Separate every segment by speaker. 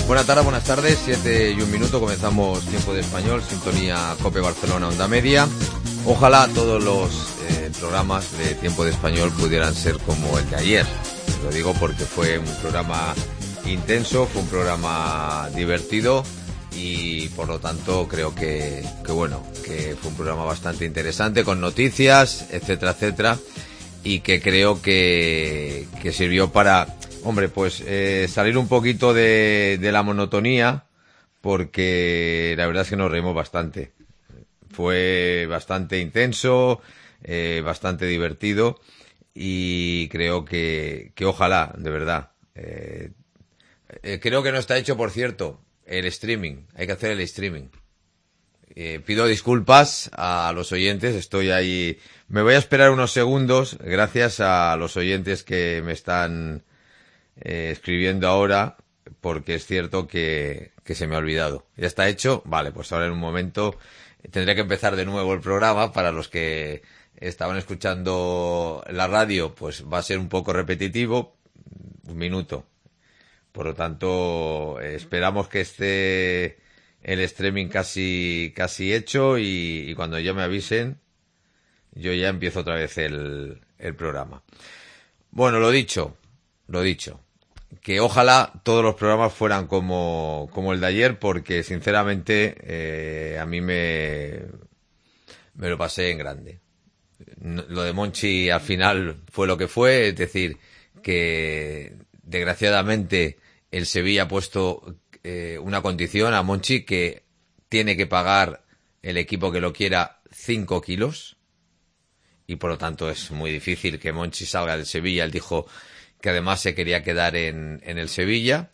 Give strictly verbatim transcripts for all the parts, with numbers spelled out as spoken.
Speaker 1: Buenas tardes, buenas tardes, siete y un minuto, comenzamos Tiempo de Español, sintonía COPE Barcelona, Onda Media. Ojalá todos los eh, programas de Tiempo de Español pudieran ser como el de ayer. Lo digo porque fue un programa intenso, fue un programa divertido y por lo tanto creo que, que bueno, que fue un programa bastante interesante con noticias, etcétera, etcétera, y que creo que, que sirvió para... Hombre, pues eh, salir un poquito de, de la monotonía, porque la verdad es que nos reímos bastante. Fue bastante intenso, eh, bastante divertido, y creo que, que ojalá, de verdad. Eh, eh, creo que no está hecho, por cierto, el streaming. Hay que hacer el streaming. Eh, pido disculpas a los oyentes, estoy ahí... Me voy a esperar unos segundos, gracias a los oyentes que me están... Eh, escribiendo ahora, porque es cierto que, que se me ha olvidado. ¿Ya está hecho? Vale, pues ahora en un momento tendré que empezar de nuevo el programa. Para los que estaban escuchando la radio, pues va a ser un poco repetitivo. Un minuto. Por lo tanto, eh, esperamos que esté el streaming casi, casi hecho y, y cuando ya me avisen, yo ya empiezo otra vez el, el programa. Bueno, lo dicho. Lo dicho, que ojalá todos los programas fueran como, como el de ayer, porque sinceramente eh, a mí me, me lo pasé en grande. Lo de Monchi al final fue lo que fue, es decir, que desgraciadamente el Sevilla ha puesto eh, una condición a Monchi, que tiene que pagar el equipo que lo quiera cinco kilos, y por lo tanto es muy difícil que Monchi salga del Sevilla. Él dijo que además se quería quedar en, en el Sevilla.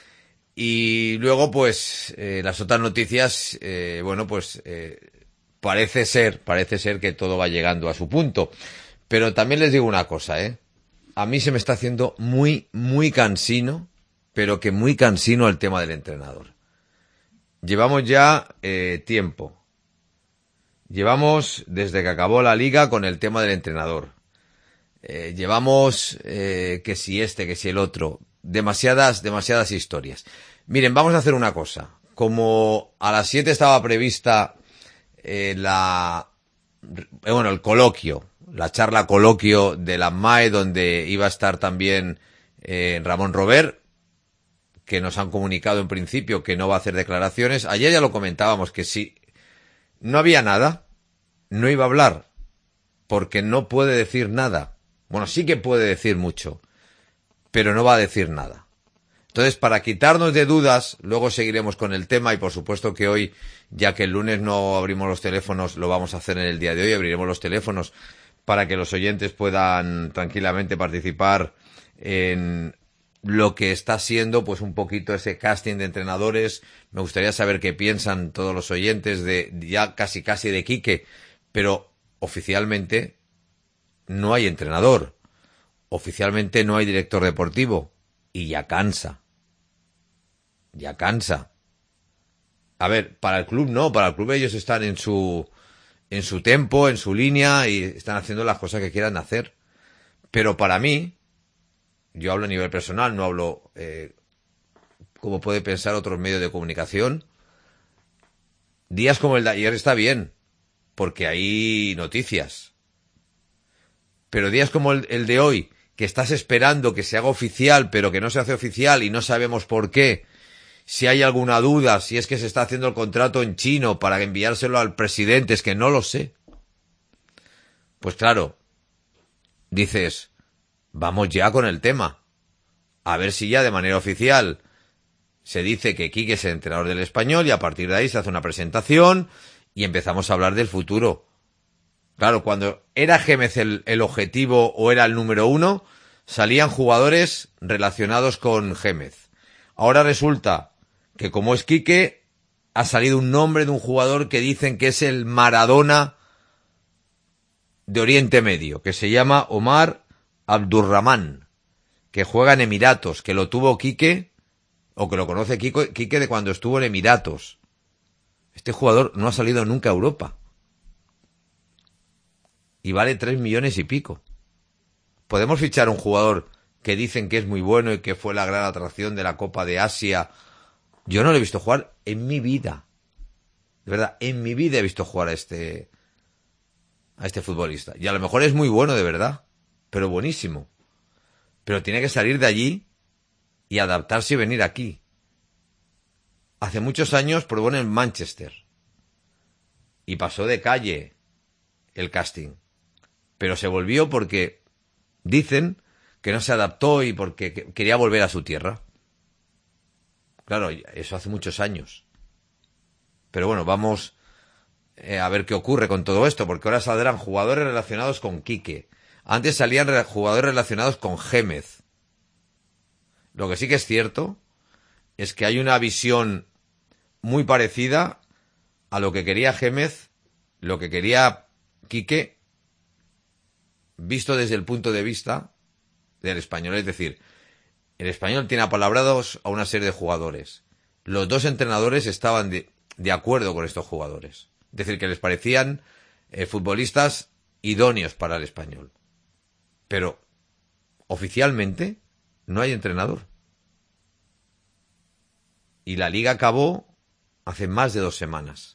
Speaker 1: Y luego, pues, eh, las otras noticias, eh, bueno, pues, eh, parece ser, parece ser que todo va llegando a su punto. Pero también les digo una cosa, ¿eh? A mí se me está haciendo muy, muy cansino, pero que muy cansino el tema del entrenador. Llevamos ya eh, tiempo. Llevamos desde que acabó la liga con el tema del entrenador. Eh, llevamos eh, que si este, que si el otro, demasiadas, demasiadas historias. Miren, vamos a hacer una cosa. Como a las siete estaba prevista eh, la, eh, bueno, el coloquio, la charla coloquio de la M A E, donde iba a estar también eh, Ramón Robert, que nos han comunicado en principio que no va a hacer declaraciones. Ayer ya lo comentábamos, que si no había nada, no iba a hablar, porque no puede decir nada. Bueno, sí que puede decir mucho, pero no va a decir nada. Entonces, para quitarnos de dudas, luego seguiremos con el tema y por supuesto que hoy, ya que el lunes no abrimos los teléfonos, lo vamos a hacer en el día de hoy, abriremos los teléfonos para que los oyentes puedan tranquilamente participar en lo que está siendo pues un poquito ese casting de entrenadores. Me gustaría saber qué piensan todos los oyentes de ya casi casi de Quique, pero oficialmente no hay entrenador, oficialmente no hay director deportivo, y ya cansa, ya cansa. A ver, para el club no, para el club ellos están en su, en su tempo, en su línea y están haciendo las cosas que quieran hacer. Pero para mí, yo hablo a nivel personal, no hablo eh, como puede pensar otros medios de comunicación. Días como el de ayer está bien, porque hay noticias. Pero días como el, el de hoy, que estás esperando que se haga oficial, pero que no se hace oficial y no sabemos por qué, si hay alguna duda, si es que se está haciendo el contrato en chino para enviárselo al presidente, es que no lo sé. Pues claro, dices, vamos ya con el tema. A ver si ya de manera oficial se dice que Quique es el entrenador del Español y a partir de ahí se hace una presentación y empezamos a hablar del futuro. Claro, cuando era Gémez el, el objetivo o era el número uno, salían jugadores relacionados con Gémez. Ahora resulta que como es Quique, ha salido un nombre de un jugador que dicen que es el Maradona de Oriente Medio, que se llama Omar Abdurrahman, que juega en Emiratos, que lo tuvo Quique, o que lo conoce Quique, Quique de cuando estuvo en Emiratos. Este jugador no ha salido nunca a Europa. Y vale tres millones y pico. ¿Podemos fichar un jugador que dicen que es muy bueno y que fue la gran atracción de la Copa de Asia Yo no lo he visto jugar en mi vida. De verdad, en mi vida he visto jugar a este a este futbolista. Y a lo mejor es muy bueno, de verdad, pero buenísimo. Pero tiene que salir de allí y adaptarse y venir aquí. Hace muchos años probó en el Manchester y pasó de calle el casting. Pero se volvió porque dicen que no se adaptó y porque quería volver a su tierra. Claro, eso hace muchos años. Pero bueno, vamos eh, a ver qué ocurre con todo esto, porque ahora saldrán jugadores relacionados con Quique. Antes salían re- jugadores relacionados con Gémez. Lo que sí que es cierto es que hay una visión muy parecida a lo que quería Gémez, lo que quería Quique, visto desde el punto de vista del Español. Es decir, el Español tiene apalabrados a una serie de jugadores. Los dos entrenadores estaban de, de acuerdo con estos jugadores. Es decir, que les parecían eh, futbolistas idóneos para el Español. Pero oficialmente no hay entrenador. Y la liga acabó hace más de dos semanas.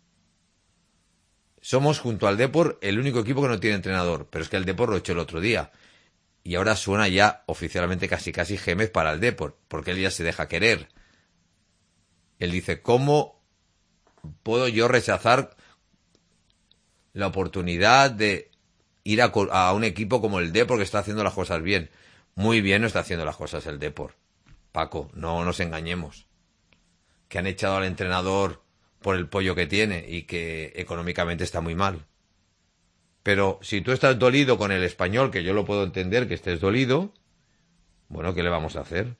Speaker 1: Somos, junto al Depor, el único equipo que no tiene entrenador. Pero es que el Depor lo echó el otro día. Y ahora suena ya oficialmente casi casi Gémez para el Depor, porque él ya se deja querer. Él dice, ¿cómo puedo yo rechazar la oportunidad de ir a, a un equipo como el Depor que está haciendo las cosas bien? Muy bien no está haciendo las cosas el Depor. Paco, no nos engañemos. Que han echado al entrenador por el pollo que tiene y que económicamente está muy mal. Pero si tú estás dolido con el Español, que yo lo puedo entender que estés dolido, bueno, ¿qué le vamos a hacer?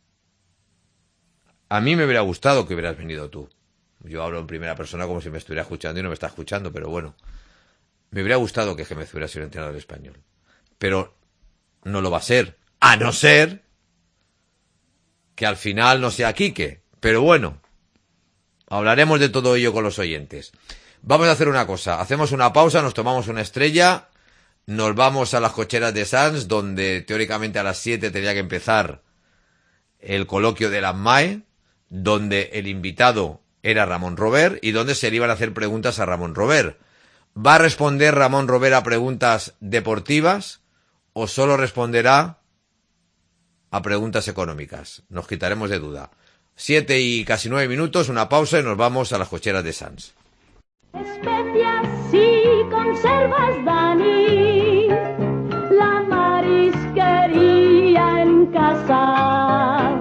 Speaker 1: A mí me hubiera gustado que hubieras venido tú. Yo hablo en primera persona como si me estuviera escuchando y no me está escuchando, pero bueno. Me hubiera gustado que Gémez hubiera sido entrenador del Español. Pero no lo va a ser. A no ser que al final no sea Quique. Pero bueno, hablaremos de todo ello con los oyentes. Vamos a hacer una cosa. Hacemos una pausa, nos tomamos una estrella, nos vamos a las cocheras de Sants, donde teóricamente a las siete tenía que empezar el coloquio de la M A E, donde el invitado era Ramón Robert y donde se le iban a hacer preguntas a Ramón Robert. ¿Va a responder Ramón Robert a preguntas deportivas o solo responderá a preguntas económicas? Nos quitaremos de duda. Siete y casi nueve minutos, una pausa y nos vamos a las cocheras de Sants.
Speaker 2: Especias y conservas, Dani, la marisquería en casa.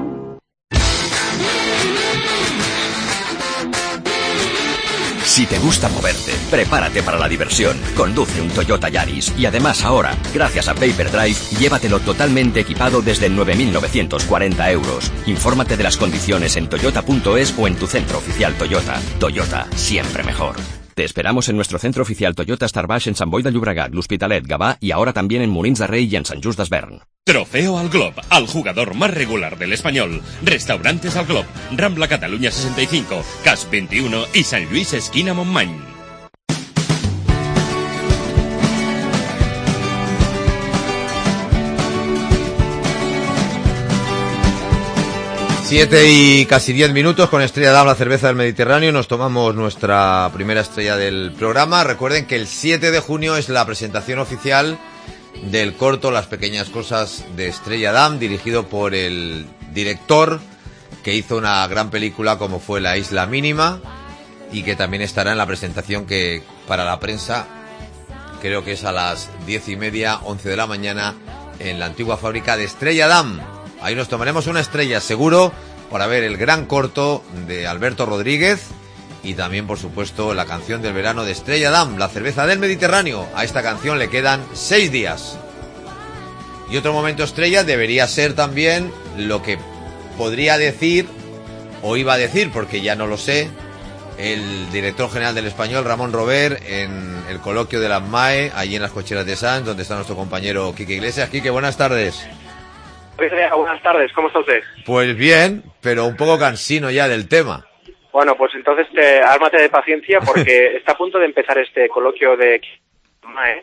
Speaker 3: Si te gusta moverte, prepárate para la diversión. Conduce un Toyota Yaris y además ahora, gracias a Paper Drive, llévatelo totalmente equipado desde nueve mil novecientos cuarenta euros. Infórmate de las condiciones en toyota punto es o en tu centro oficial Toyota. Toyota, siempre mejor. Te esperamos en nuestro centro oficial Toyota Star Baix en Sant Boi de Llobregat, l'Hospitalet, Gavà y ahora también en Molins de Rey y en Sant Just Desvern.
Speaker 4: Trofeo al Glob, al jugador más regular del Español. Restaurantes al Glob, Rambla Cataluña sesenta y cinco, Cas veintiuno y San Luis esquina Montmany.
Speaker 1: Siete y casi diez minutos con Estrella Damm, la cerveza del Mediterráneo. Nos tomamos nuestra primera estrella del programa. Recuerden que el siete de junio es la presentación oficial del corto Las pequeñas cosas de Estrella Damm, dirigido por el director que hizo una gran película como fue La Isla Mínima y que también estará en la presentación que para la prensa creo que es a las diez y media, once de la mañana en la antigua fábrica de Estrella Damm. Ahí nos tomaremos una estrella seguro para ver el gran corto de Alberto Rodríguez y también, por supuesto, la canción del verano de Estrella Damm, la cerveza del Mediterráneo. A esta canción le quedan seis días. Y otro momento estrella debería ser también lo que podría decir, o iba a decir, porque ya no lo sé, el director general del Español, Ramón Robert, en el coloquio de la M A E, allí en las cocheras de Sants, donde está nuestro compañero Quique Iglesias. Quique, buenas tardes.
Speaker 5: Buenas tardes, ¿cómo está usted?
Speaker 1: Pues bien, pero un poco cansino ya del tema.
Speaker 5: Bueno, pues entonces te, ármate de paciencia porque está a punto de empezar este coloquio de M A E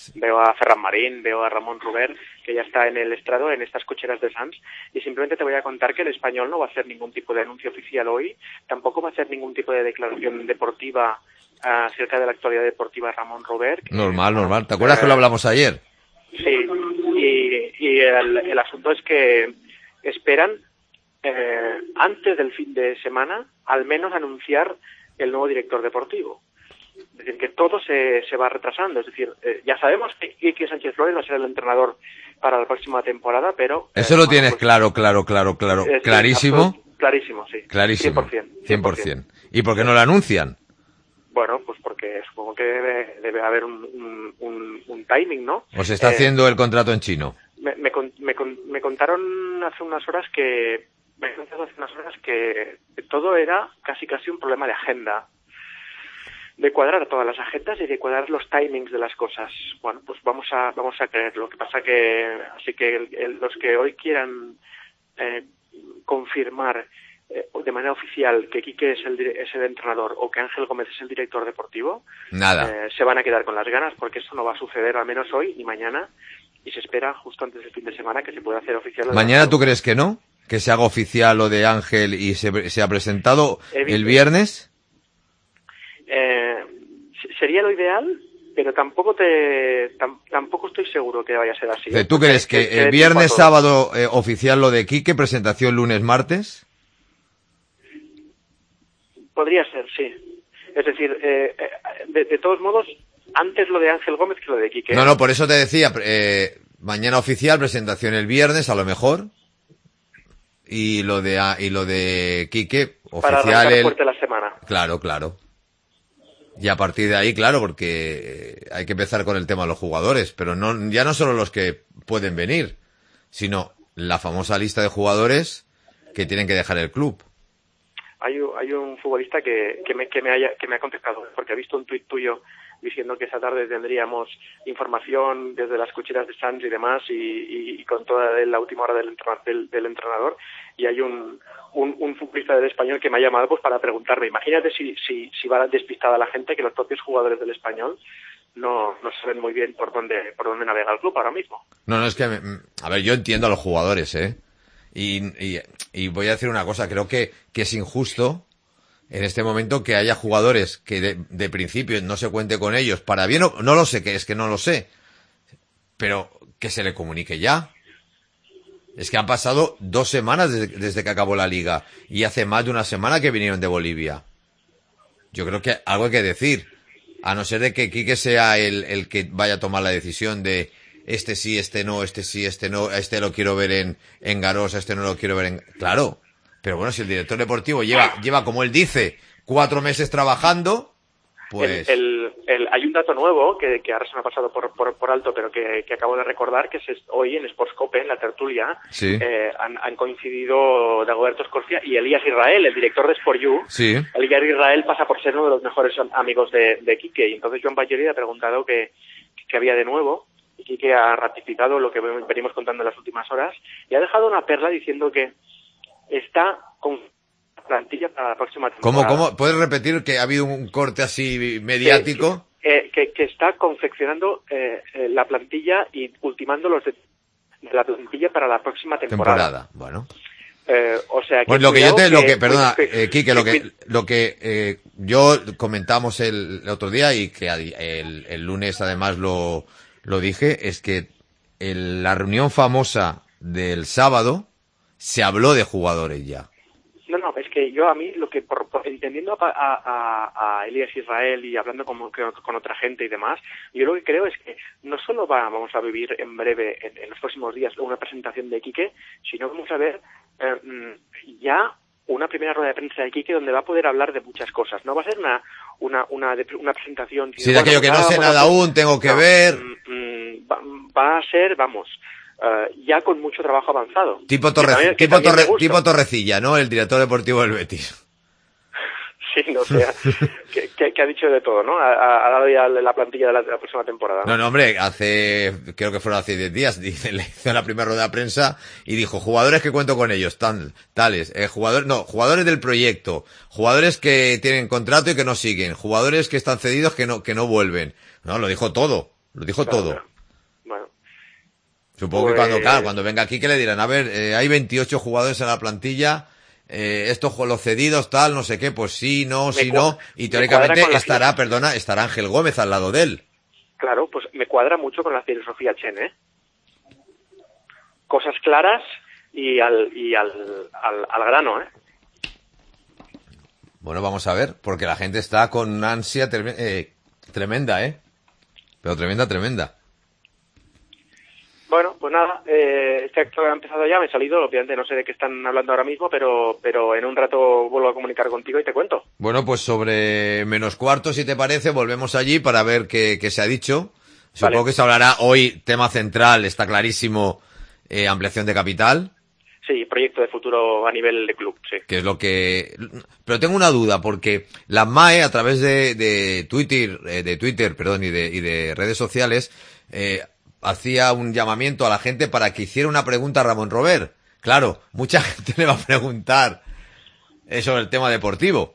Speaker 5: veo a Ferran Marín, veo a Ramón Rubert, que ya está en el estrado, en estas cocheras de Sants, y simplemente te voy a contar que el Español no va a hacer ningún tipo de anuncio oficial hoy, tampoco va a hacer ningún tipo de declaración deportiva uh, acerca de la actualidad deportiva Ramón Rubert. Que,
Speaker 1: normal, normal. ¿Te acuerdas eh, que lo hablamos ayer?
Speaker 5: Sí, y, y el, el asunto es que esperan, eh, antes del fin de semana, al menos anunciar el nuevo director deportivo. Es decir, que todo se, se va retrasando. Es decir, eh, ya sabemos que Quique Sánchez Flores va a ser el entrenador para la próxima temporada, pero...
Speaker 1: Eso
Speaker 5: eh,
Speaker 1: lo
Speaker 5: bueno,
Speaker 1: tienes
Speaker 5: pues,
Speaker 1: claro, claro, claro, claro.
Speaker 5: Eh,
Speaker 1: ¿Clarísimo?
Speaker 5: Sí, clarísimo, sí.
Speaker 1: Clarísimo.
Speaker 5: cien por ciento.
Speaker 1: cien por ciento. ¿Y por qué no lo anuncian?
Speaker 5: Bueno, pues porque supongo que debe, debe haber un, un, un, un timing, ¿no?
Speaker 1: ¿O se está eh, haciendo el contrato en chino?
Speaker 5: Me, me, me, me contaron hace unas horas que... Me contaron hace unas horas que todo era casi casi un problema de agenda. De cuadrar todas las agendas y de cuadrar los timings de las cosas. Bueno, pues vamos a vamos a creer. Lo que pasa que así que el, el, los que hoy quieran eh, confirmar eh, de manera oficial que Quique es el es el entrenador o que Ángel Gómez es el director deportivo,
Speaker 1: nada,
Speaker 5: eh, se van a quedar con las ganas porque eso no va a suceder al menos hoy ni mañana y se espera justo antes del fin de semana que se pueda hacer oficial.
Speaker 1: ¿Mañana tú crees que no? ¿Que se haga oficial lo de Ángel y se, se ha presentado el viernes?
Speaker 5: Eh, sería lo ideal, pero tampoco te tam, tampoco estoy seguro que vaya a ser así.
Speaker 1: ¿Tú crees que, que el viernes, sábado eh, oficial lo de Quique, presentación lunes, martes?
Speaker 5: Podría ser, sí. Es decir, eh, de, de todos modos, antes lo de Ángel Gómez que lo de Quique.
Speaker 1: No, no, por eso te decía, eh, mañana oficial, presentación el viernes, a lo mejor. Y lo de y lo de Quique, oficial
Speaker 5: para arrancar
Speaker 1: el...
Speaker 5: fuerte la semana.
Speaker 1: Claro, claro. Y a partir de ahí, claro, porque hay que empezar con el tema de los jugadores, pero no ya no solo los que pueden venir, sino la famosa lista de jugadores que tienen que dejar el club.
Speaker 5: Hay, hay un futbolista que, que, me, que, me haya, que me ha contestado, porque ha visto un tuit tuyo diciendo que esta tarde tendríamos información desde las cucheras de Sanz y demás, y, y, y con toda la última hora del, del, del entrenador, y hay un, un, un futbolista del Español que me ha llamado pues para preguntarme, imagínate si, si, si va despistada la gente, que los propios jugadores del Español no, no saben muy bien por dónde, por dónde navega el club ahora mismo.
Speaker 1: No, no, es que, a ver, yo entiendo a los jugadores, ¿eh? Y, y, y voy a decir una cosa, creo que, que es injusto en este momento que haya jugadores que de, de principio no se cuente con ellos, para bien o no lo sé, que es que no lo sé, pero que se le comunique ya. Es que han pasado dos semanas desde, desde que acabó la liga y hace más de una semana que vinieron de Bolivia. Yo creo que algo hay que decir, a no ser de que Quique sea el, el que vaya a tomar la decisión de este sí, este no, este sí, este no, este lo quiero ver en, en Garós, este no lo quiero ver en... Claro. Pero bueno, si el director deportivo lleva, lleva como él dice, cuatro meses trabajando, pues...
Speaker 5: El, el, el, hay un dato nuevo que, que ahora se me ha pasado por, por, por alto, pero que, que acabo de recordar, que es hoy en Sportscope, en la tertulia,
Speaker 1: sí.
Speaker 5: eh, han, han coincidido Dagoberto Escorcia y Elías Israel, el director de Sport You.
Speaker 1: Sí.
Speaker 5: Elías Israel pasa por ser uno de los mejores amigos de, de Quique, y entonces Joan Valleri ha preguntado qué que había de nuevo, y Quique ha ratificado lo que venimos contando en las últimas horas, y ha dejado una perla diciendo que está con plantilla para la próxima temporada.
Speaker 1: ¿Cómo, cómo? ¿Puedes repetir que ha habido un corte así mediático?
Speaker 5: Sí, eh, que, que está confeccionando eh, eh, la plantilla y ultimando los de, de la plantilla para la próxima temporada.
Speaker 1: Temporada, bueno.
Speaker 5: Eh, o sea, que
Speaker 1: pues lo que yo te,
Speaker 5: que,
Speaker 1: lo que, perdona,
Speaker 5: que,
Speaker 1: eh, Quique, lo que, lo que eh, yo comentamos el, el otro día y que el, el lunes además lo, lo dije, es que en la reunión famosa del sábado se habló de jugadores ya.
Speaker 5: No, no, es que yo a mí, lo que por, por, entendiendo a, a, a Elías Israel y hablando con, con otra gente y demás, yo lo que creo es que no solo va, vamos a vivir en breve, en, en los próximos días, una presentación de Quique, sino vamos a ver eh, ya una primera rueda de prensa de Quique donde va a poder hablar de muchas cosas. No va a ser una una una, una presentación...
Speaker 1: Sí, de aquello que no sé nada aún, tengo que
Speaker 5: no,
Speaker 1: ver...
Speaker 5: Mm, va, va a ser, vamos... Uh, ya con mucho trabajo avanzado.
Speaker 1: Tipo, Torre, también, tipo, Torre, tipo Torrecilla, ¿no? El director deportivo del Betis.
Speaker 5: Sí, no sé, que, que, que ha dicho de todo, ¿no? Ha, ha dado ya la plantilla de la, de la próxima temporada, ¿no?
Speaker 1: No, no, hombre, hace, creo que fueron hace diez días, dice, le hizo la primera rueda de prensa y dijo, jugadores que cuento con ellos, tan, tales, eh, jugadores, no, jugadores del proyecto, jugadores que tienen contrato y que no siguen, jugadores que están cedidos que no, que no vuelven. No, lo dijo todo. Lo dijo
Speaker 5: Claro,
Speaker 1: todo.
Speaker 5: claro. Bueno,
Speaker 1: Supongo que
Speaker 5: Pues-
Speaker 1: cuando, claro, cuando venga aquí que le dirán, a ver, eh, hay veintiocho jugadores en la plantilla, eh, estos con los cedidos, tal, no sé qué, pues sí, no,
Speaker 5: Me
Speaker 1: sí,
Speaker 5: cua-
Speaker 1: no, y
Speaker 5: me
Speaker 1: teóricamente
Speaker 5: cuadra con la
Speaker 1: estará,
Speaker 5: filosofía.
Speaker 1: perdona, estará Ángel Gómez al lado de él.
Speaker 5: claro, pues me cuadra mucho con la filosofía Chen, ¿eh? Cosas claras y al y al, al, al grano, ¿eh?
Speaker 1: Bueno, vamos a ver, porque la gente está con una ansia trem- eh, tremenda, ¿eh? Pero tremenda, tremenda.
Speaker 5: Bueno, pues nada, eh, este acto ha empezado ya, me he salido, obviamente no sé de qué están hablando ahora mismo, pero pero en un rato vuelvo a comunicar contigo y te cuento.
Speaker 1: Bueno, pues sobre menos cuarto, si te parece, volvemos allí para ver qué, qué se ha dicho. Supongo
Speaker 5: Vale.
Speaker 1: que se hablará hoy, tema central, está clarísimo, eh, ampliación de capital,
Speaker 5: Sí, proyecto de futuro a nivel de club, sí.
Speaker 1: que es lo que... Pero tengo una duda, porque la M A E, a través de, de Twitter, eh, de Twitter, perdón, y de, y de redes sociales, eh, hacía un llamamiento a la gente para que hiciera una pregunta a Ramón Robert. Claro, mucha gente le va a preguntar eh, sobre el tema deportivo.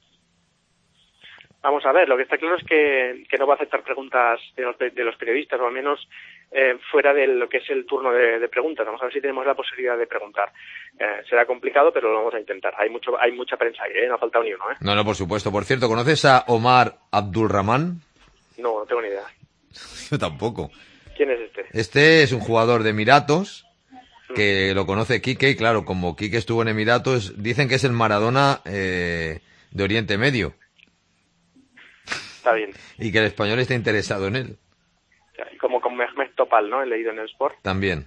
Speaker 5: Vamos a ver, lo que está claro es que, que no va a aceptar preguntas de los, de los periodistas, o al menos eh, fuera de lo que es el turno de, de preguntas. Vamos a ver si tenemos la posibilidad de preguntar. Eh, será complicado, pero lo vamos a intentar. Hay mucho, hay mucha prensa ahí, ¿eh? No ha faltado ni uno, ¿eh?
Speaker 1: No, no, por supuesto. Por cierto, ¿conoces a Omar Abdulrahman?
Speaker 5: No, no tengo ni idea.
Speaker 1: Yo tampoco.
Speaker 5: ¿Quién es este?
Speaker 1: Este es un jugador de Emiratos, que lo conoce Quique, y claro, como Quique estuvo en Emiratos, dicen que es el Maradona eh, de Oriente Medio,
Speaker 5: Está bien.
Speaker 1: y que el español está interesado en él,
Speaker 5: Como con Mehmet Topal, ¿no? He leído en el Sport.
Speaker 1: también.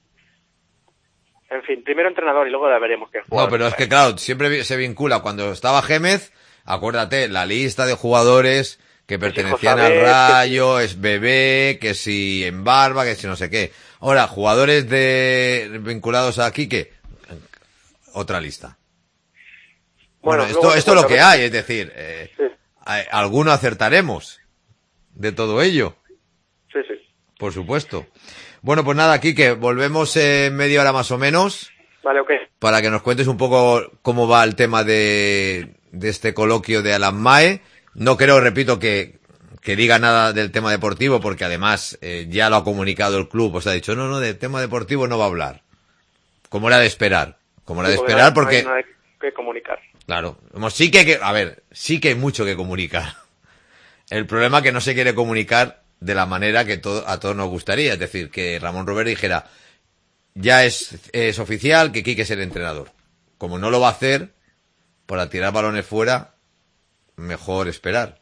Speaker 5: En fin, primero entrenador y luego ya veremos qué jugador.
Speaker 1: No, pero es que claro, siempre vi- se vincula, cuando estaba Gémez, acuérdate, la lista de jugadores que pertenecían al
Speaker 5: Josabet, que
Speaker 1: Rayo, es Bebé, que si en Barba, que si no sé qué. Ahora, jugadores de vinculados a Quique, otra lista. Bueno,
Speaker 5: Bueno,
Speaker 1: esto,
Speaker 5: luego te
Speaker 1: esto es lo
Speaker 5: cuento
Speaker 1: que
Speaker 5: que-
Speaker 1: hay, es decir, eh,
Speaker 5: Sí.
Speaker 1: a- alguno acertaremos de todo ello,
Speaker 5: Sí, sí.
Speaker 1: por supuesto. Bueno, pues nada, Quique, volvemos en media hora más o menos
Speaker 5: Vale, ok.
Speaker 1: para que nos cuentes un poco cómo va el tema de, de este coloquio de Alan Mae. No creo, repito, que, que diga nada del tema deportivo, porque además eh, ya lo ha comunicado el club, os ha dicho, no, no, del tema deportivo no va a hablar. Como era de esperar, como era de
Speaker 5: Sí, porque
Speaker 1: esperar,
Speaker 5: no hay-
Speaker 1: porque...
Speaker 5: no hay nada que comunicar.
Speaker 1: Claro, hemos- sí que hay que, a ver, sí que hay mucho que comunicar. El problema es que no se quiere comunicar de la manera que todo, a todos nos gustaría. Es decir, que Ramón Robert dijera, ya es, es oficial que Quique es el entrenador. Como no lo va a hacer, para tirar balones fuera, mejor esperar.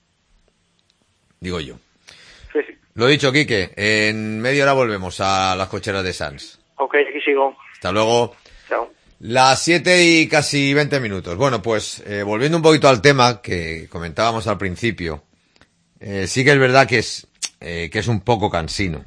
Speaker 1: Digo yo.
Speaker 5: Sí, sí.
Speaker 1: Lo dicho, Quique, en media hora volvemos a las cocheras de Sans.
Speaker 5: Ok, aquí sigo.
Speaker 1: Hasta luego.
Speaker 5: Chao.
Speaker 1: Las siete y casi veinte minutos. Bueno, pues eh, volviendo un poquito al tema que comentábamos al principio, eh, sí que es verdad que es eh, que es un poco cansino.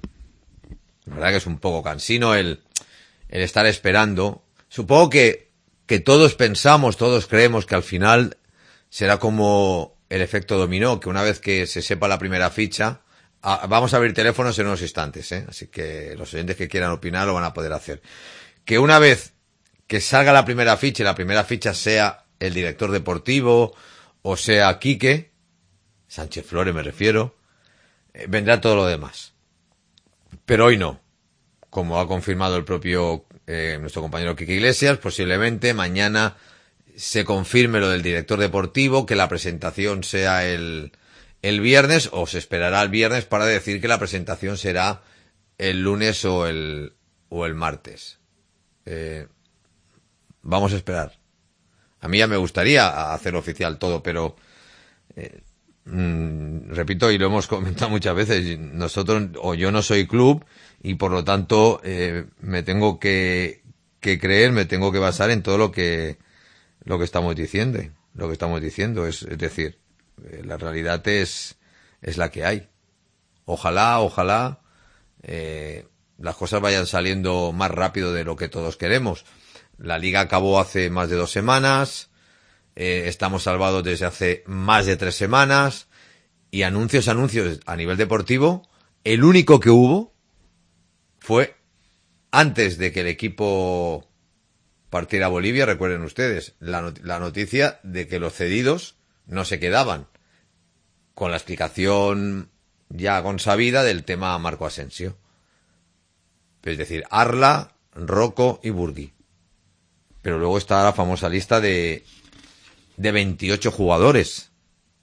Speaker 1: La verdad que es un poco cansino el, el estar esperando. Supongo que, que todos pensamos, todos creemos que al final será como el efecto dominó, que una vez que se sepa la primera ficha, a, vamos a abrir teléfonos en unos instantes, ¿eh? Así que los oyentes que quieran opinar lo van a poder hacer. Que una vez que salga la primera ficha y la primera ficha sea el director deportivo o sea Quique, Sánchez Flores me refiero, eh, vendrá todo lo demás. Pero hoy no. Como ha confirmado el propio eh, nuestro compañero Quique Iglesias, posiblemente mañana se confirme lo del director deportivo, que la presentación sea el, el viernes, o se esperará el viernes para decir que la presentación será el lunes o el, o el martes. Eh, vamos a esperar. A mí ya me gustaría hacer oficial todo, pero eh, mm, repito, y lo hemos comentado muchas veces, nosotros o yo no soy club y por lo tanto eh, me tengo que, que creer, me tengo que basar en todo lo que lo que estamos diciendo, lo que estamos diciendo es, es decir, eh, la realidad es es la que hay. Ojalá, ojalá eh, las cosas vayan saliendo más rápido de lo que todos queremos. La liga acabó hace más de dos semanas, eh, estamos salvados desde hace más de tres semanas, y anuncios, anuncios a nivel deportivo, el único que hubo fue antes de que el equipo partiera a Bolivia, recuerden ustedes, la, not- la noticia de que los cedidos no se quedaban, con la explicación ya consabida del tema Marco Asensio. Es decir, Arla, Rocco y Burgui. Pero luego está la famosa lista de, de veintiocho jugadores.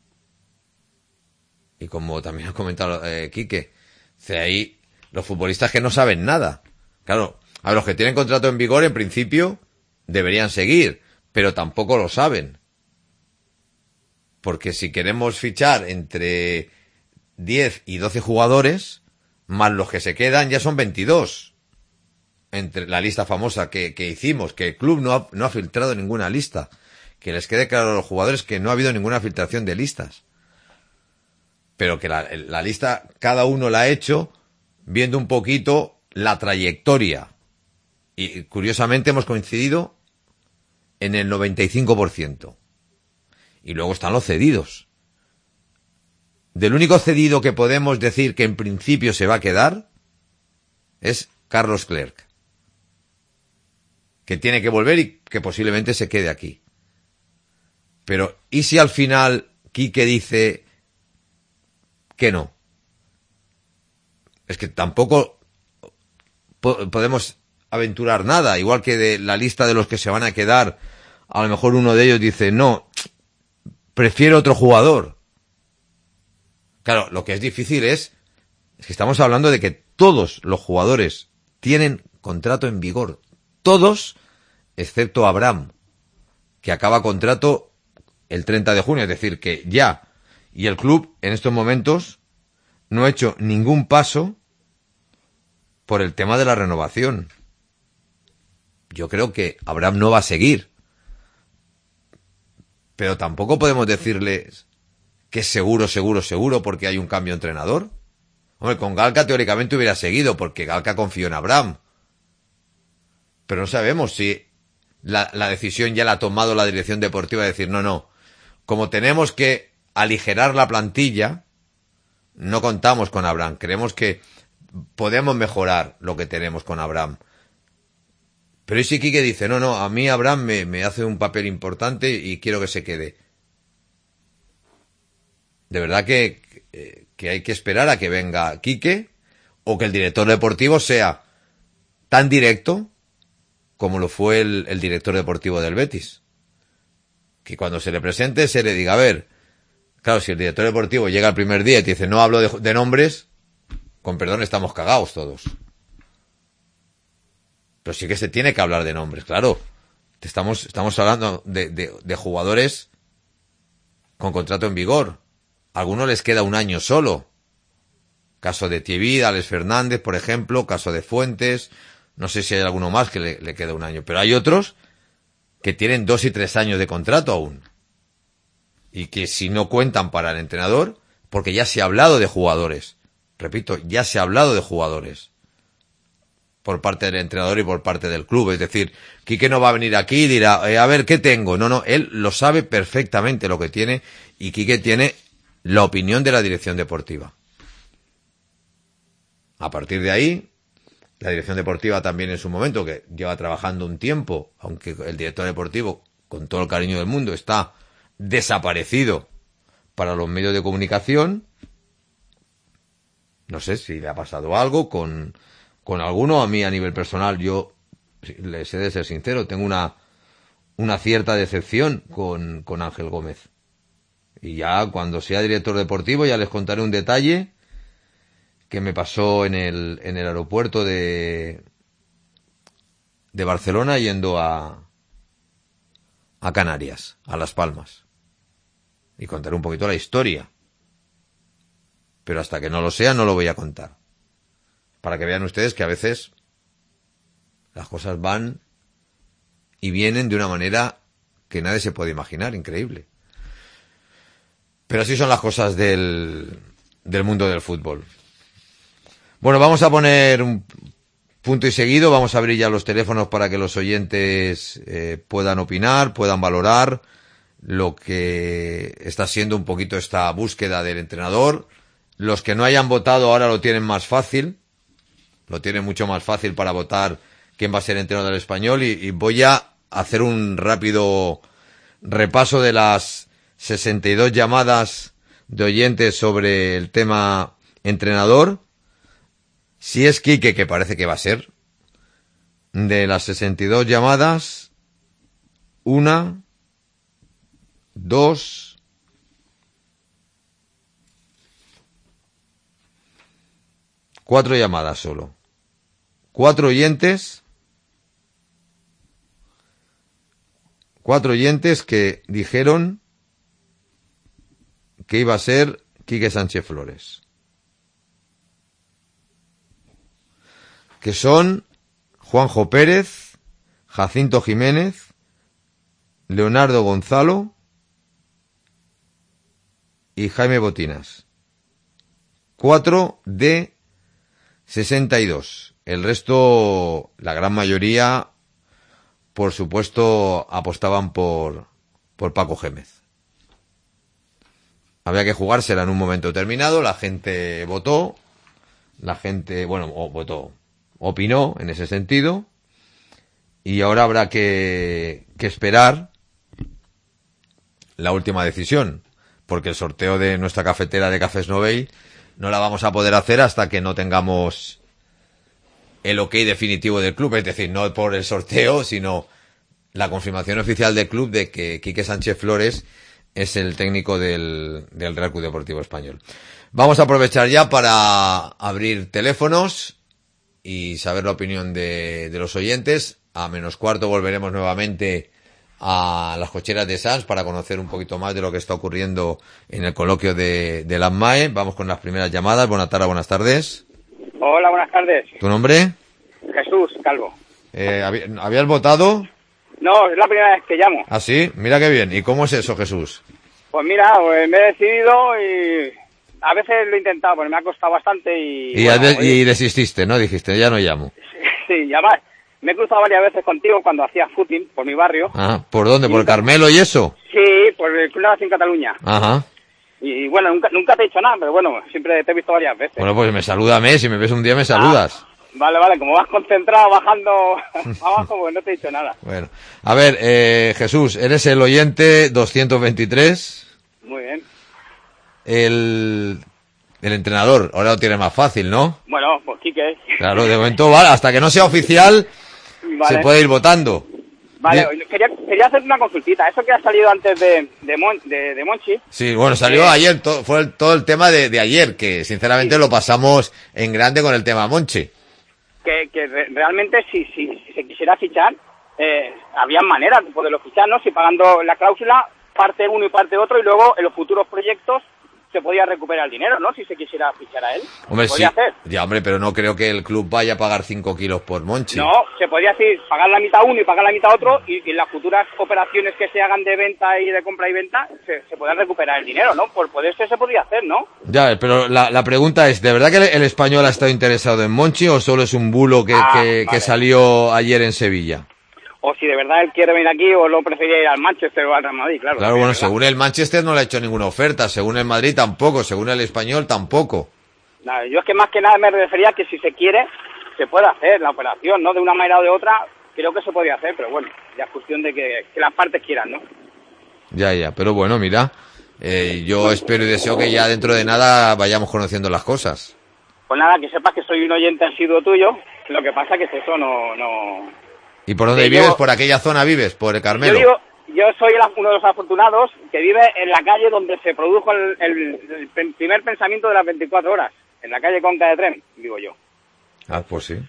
Speaker 1: Y como también ha comentado eh, Quique, de ahí los futbolistas que no saben nada. Claro, a los que tienen contrato en vigor, en principio, deberían seguir, pero tampoco lo saben. Porque si queremos fichar entre diez y doce jugadores, más los que se quedan, ya son veintidós. Entre la lista famosa que, que hicimos, que el club no ha, no ha filtrado ninguna lista. Que les quede claro a los jugadores que no ha habido ninguna filtración de listas. Pero que la, la lista cada uno la ha hecho viendo un poquito la trayectoria. Y curiosamente hemos coincidido en el noventa y cinco por ciento. Y luego están los cedidos. Del único cedido que podemos decir que en principio se va a quedar es Carlos Clerc, que tiene que volver y que posiblemente se quede aquí. Pero, ¿y si al final Quique dice que no? Es que tampoco po- podemos aventurar nada. Igual que de la lista de los que se van a quedar, a lo mejor uno de ellos dice, no, prefiero otro jugador. Claro, lo que es difícil es, es que estamos hablando de que todos los jugadores tienen contrato en vigor. Todos, excepto Abraham, que acaba contrato el treinta de junio, es decir, que ya. Y el club, en estos momentos, no ha hecho ningún paso por el tema de la renovación. Yo creo que Abraham no va a seguir. Pero tampoco podemos decirles que es seguro, seguro, seguro porque hay un cambio de entrenador. Hombre, con Galca teóricamente hubiera seguido porque Galca confió en Abraham. Pero no sabemos si la, la decisión ya la ha tomado la dirección deportiva de decir, no, no, como tenemos que aligerar la plantilla, no contamos con Abraham. Creemos que podemos mejorar lo que tenemos con Abraham. Pero ¿y si Quique dice, no, no, a mí Abraham me, me hace un papel importante y quiero que se quede? De verdad que, que hay que esperar a que venga Quique o que el director deportivo sea tan directo como lo fue el, el director deportivo del Betis. Que cuando se le presente se le diga, a ver, claro, si el director deportivo llega el primer día y te dice, no hablo de, de nombres, con perdón estamos cagados todos. Pero sí que se tiene que hablar de nombres, claro. Estamos, estamos hablando de, de, de jugadores con contrato en vigor. A algunos les queda un año solo. Caso de Thierry, Alex Fernández, por ejemplo, caso de Fuentes. No sé si hay alguno más que le, le queda un año. Pero hay otros que tienen dos y tres años de contrato aún. Y que si no cuentan para el entrenador, porque ya se ha hablado de jugadores. Repito, ya se ha hablado de jugadores. Por parte del entrenador y por parte del club. Es decir, Quique no va a venir aquí y dirá, eh, a ver, ¿qué tengo? No, no, él lo sabe perfectamente lo que tiene y Quique tiene la opinión de la dirección deportiva. A partir de ahí, la dirección deportiva también en su momento, que lleva trabajando un tiempo, aunque el director deportivo, con todo el cariño del mundo, está desaparecido para los medios de comunicación. No sé si le ha pasado algo con... Con alguno, a mí a nivel personal, yo les he de ser sincero, tengo una, una cierta decepción con, con Ángel Gómez. Y ya cuando sea director deportivo ya les contaré un detalle que me pasó en el, en el aeropuerto de, de Barcelona yendo a, a Canarias, a Las Palmas. Y contaré un poquito la historia. Pero hasta que no lo sea no lo voy a contar. Para que vean ustedes que a veces las cosas van y vienen de una manera que nadie se puede imaginar, increíble. Pero así son las cosas del, del mundo del fútbol. Bueno, vamos a poner un punto y seguido, vamos a abrir ya los teléfonos para que los oyentes eh, puedan opinar, puedan valorar lo que está siendo un poquito esta búsqueda del entrenador. Los que no hayan votado ahora lo tienen más fácil. Lo tiene mucho más fácil para votar quién va a ser el entrenador del Español y, y voy a hacer un rápido repaso de las sesenta y dos llamadas de oyentes sobre el tema entrenador, si es Quique, que parece que va a ser, de las sesenta y dos llamadas, una, dos, cuatro llamadas solo. Cuatro oyentes, cuatro oyentes que dijeron que iba a ser Quique Sánchez Flores. Que son Juanjo Pérez, Jacinto Jiménez, Leonardo Gonzalo y Jaime Botinas. Cuatro de sesenta y dos. El resto, la gran mayoría, por supuesto, apostaban por, por Paco Gémez. Había que jugársela en un momento determinado, la gente votó, la gente, bueno, votó, opinó en ese sentido, y ahora habrá que, que esperar la última decisión, porque el sorteo de nuestra cafetera de Cafés Novell no la vamos a poder hacer hasta que no tengamos el ok definitivo del club, es decir, no por el sorteo, sino la confirmación oficial del club de que Quique Sánchez Flores es el técnico del, del Real Club Deportivo Español. Vamos a aprovechar ya para abrir teléfonos y saber la opinión de, de los oyentes. A menos cuarto volveremos nuevamente a las cocheras de Sants para conocer un poquito más de lo que está ocurriendo en el coloquio de, de la M A E. Vamos con las primeras llamadas. Buenas tardes, buenas tardes.
Speaker 6: Hola, buenas tardes.
Speaker 1: ¿Tu nombre?
Speaker 6: Jesús Calvo.
Speaker 1: Eh, ¿Habías votado?
Speaker 6: No, es la primera vez que llamo.
Speaker 1: ¿Ah, sí? Mira qué bien. ¿Y cómo es eso, Jesús?
Speaker 6: Pues mira, pues me he decidido y a veces lo he intentado, pero me ha costado bastante y...
Speaker 1: Y,
Speaker 6: bueno,
Speaker 1: de-
Speaker 6: oye,
Speaker 1: y desististe, ¿no? Dijiste, ya no llamo.
Speaker 6: sí, y además me he cruzado varias veces contigo cuando hacía footing por mi barrio.
Speaker 1: Ah, ¿por dónde? ¿Por
Speaker 6: Y-
Speaker 1: el Carmelo y eso?
Speaker 6: Sí, por el Club Nación Cataluña.
Speaker 1: Ajá.
Speaker 6: Y, y bueno, nunca, nunca te he dicho nada, pero bueno, siempre te he visto varias veces.
Speaker 1: Bueno, pues me salúdame, si me ves un día me saludas.
Speaker 6: Ah, vale, vale, como vas concentrado bajando abajo, pues no te he dicho nada.
Speaker 1: Bueno, a ver, eh, Jesús, eres el oyente doscientos veintitrés,
Speaker 6: Muy bien.
Speaker 1: el, el entrenador, ahora lo tiene más fácil, ¿no?
Speaker 6: Bueno, pues Quique.
Speaker 1: Claro, de momento, vale, hasta que no sea oficial,
Speaker 6: Vale.
Speaker 1: se puede ir votando.
Speaker 6: Vale,
Speaker 1: Bien.
Speaker 6: quería, quería hacer una consultita. Eso que ha salido antes de, de, Mon- de, de Monchi,
Speaker 1: Sí, bueno, salió
Speaker 6: Eh,
Speaker 1: ayer, to- fue el- todo el tema de, de ayer, que sinceramente lo pasamos en grande con el tema Monchi.
Speaker 6: que, que re- realmente si, si, si se quisiera fichar, eh, había maneras de poderlo fichar, ¿no? Si pagando la cláusula, parte uno y parte otro, y luego en los futuros proyectos se podía recuperar el dinero, ¿no? Si se quisiera fichar a él.
Speaker 1: Hombre,
Speaker 6: se
Speaker 1: sí.
Speaker 6: podía hacer.
Speaker 1: Ya, hombre, pero no creo que el club vaya a pagar cinco kilos por Monchi.
Speaker 6: No, se podría decir pagar la mitad uno y pagar la mitad otro, y, y en las futuras operaciones que se hagan de venta y de compra y venta, se, se podrá recuperar el dinero, ¿no? Por poderse se podría hacer, ¿no?
Speaker 1: Ya, pero la, la pregunta es, ¿de verdad que el, el español ha estado interesado en Monchi o solo es un bulo que,
Speaker 6: Ah,
Speaker 1: que, que
Speaker 6: vale.
Speaker 1: salió ayer en Sevilla?
Speaker 6: O si de verdad él quiere venir aquí, o lo prefería ir al Manchester o al Real Madrid, claro.
Speaker 1: Claro,
Speaker 6: de
Speaker 1: bueno,
Speaker 6: verdad.
Speaker 1: según el Manchester no le ha hecho ninguna oferta, según el Madrid tampoco, según el español tampoco.
Speaker 6: Nada, yo es que más que nada me refería a que si se quiere, se puede hacer la operación, ¿no? De una manera o de otra, creo que se podría hacer, pero bueno, ya es cuestión de que, que las partes quieran, ¿no?
Speaker 1: Ya, ya, pero bueno, mira, eh, yo espero y deseo que ya dentro de nada vayamos conociendo las cosas.
Speaker 6: Pues nada, que sepas que soy un oyente asiduo tuyo, lo que pasa que es eso, no... no...
Speaker 1: ¿Y por dónde
Speaker 6: Sí,
Speaker 1: vives?
Speaker 6: yo-
Speaker 1: ¿Por aquella zona vives? ¿Por el
Speaker 6: Yo
Speaker 1: Carmelo?
Speaker 6: digo, yo soy el- uno de los afortunados que vive en la calle donde se produjo el, el- el pen- primer pensamiento de las veinticuatro horas, en la calle Conca de Tren, digo yo.
Speaker 1: Ah, pues sí.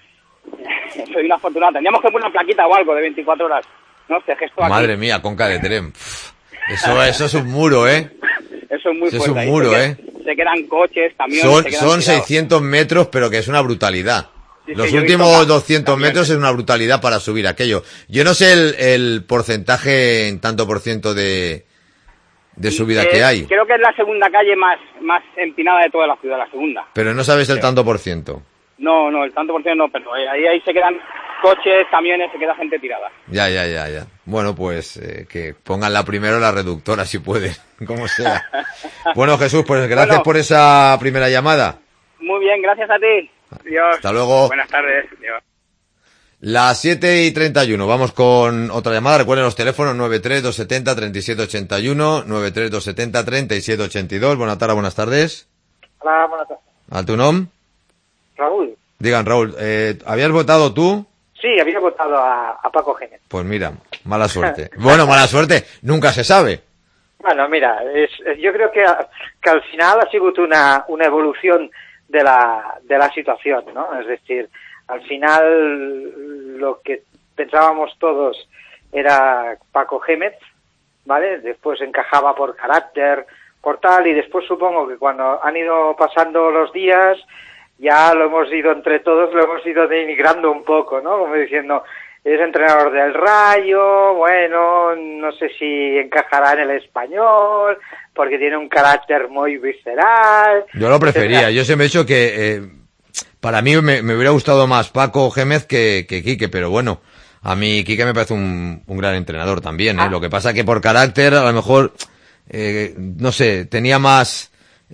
Speaker 6: Soy un afortunado. Tendríamos que poner una plaquita o algo de veinticuatro horas, ¿no? Este gesto aquí.
Speaker 1: Madre mía, Conca de Tren. Pff, Eso, eso es un muro, ¿eh?
Speaker 6: Eso es muy
Speaker 1: Eso es
Speaker 6: fuerte.
Speaker 1: un
Speaker 6: ahí.
Speaker 1: muro,
Speaker 6: se
Speaker 1: ¿eh?
Speaker 6: quedan- Se quedan coches, camiones...
Speaker 1: Son,
Speaker 6: se quedan
Speaker 1: son
Speaker 6: tirados.
Speaker 1: seiscientos metros, pero que es una brutalidad.
Speaker 6: Sí,
Speaker 1: Los
Speaker 6: sí, yo he visto
Speaker 1: últimos
Speaker 6: más
Speaker 1: doscientos
Speaker 6: camiones.
Speaker 1: metros es una brutalidad para subir aquello. Yo no sé el, el porcentaje en tanto por ciento de, de subida
Speaker 6: Eh,
Speaker 1: que hay,
Speaker 6: Creo que es la segunda calle más, más empinada de toda la ciudad, la segunda.
Speaker 1: pero no sabes el tanto por ciento.
Speaker 6: No, no, el tanto por ciento no, pero eh, ahí, ahí se quedan coches, camiones, se queda gente tirada.
Speaker 1: Ya, ya, ya, ya. Bueno, pues eh, que pongan la primero la reductora si pueden, como sea. Bueno, Jesús, pues gracias
Speaker 6: Bueno.
Speaker 1: por esa primera llamada.
Speaker 6: Muy bien, gracias a ti. Dios.
Speaker 1: Hasta luego.
Speaker 6: Buenas tardes. Dios.
Speaker 1: Las siete y treinta y uno, vamos con otra llamada. Recuerden los teléfonos nueve tres dos siete cero tres siete ocho uno, nueve tres dos siete cero tres siete ocho dos. Buenas tardes, buenas tardes.
Speaker 7: Hola, buenas tardes.
Speaker 1: ¿A tu nombre?
Speaker 5: Raúl.
Speaker 1: Digan, Raúl, eh, ¿habías votado tú?
Speaker 5: Sí, había votado a, a Paco Gémez.
Speaker 1: Pues mira, mala suerte. Bueno, mala suerte, nunca se sabe.
Speaker 5: Bueno, mira, es, yo creo que, que al final ha sido una, una evolución de la, de la situación, ¿no? Es decir, al final lo que pensábamos todos era Paco Gémez, ¿vale? Después encajaba por carácter, por tal, y después supongo que cuando han ido pasando los días, ya lo hemos ido entre todos, lo hemos ido denigrando un poco, ¿no? Como diciendo, es entrenador del Rayo, bueno, no sé si encajará en el Español, porque tiene un carácter muy visceral.
Speaker 1: Yo lo prefería,
Speaker 5: etcétera.
Speaker 1: yo siempre he dicho que eh, para mí me, me hubiera gustado más Paco Gémez que, que Quique, pero bueno, a mí Quique me parece un, un gran entrenador también, ¿eh?
Speaker 5: Ah.
Speaker 1: Lo que pasa que por carácter, a lo mejor, eh, no sé, tenía más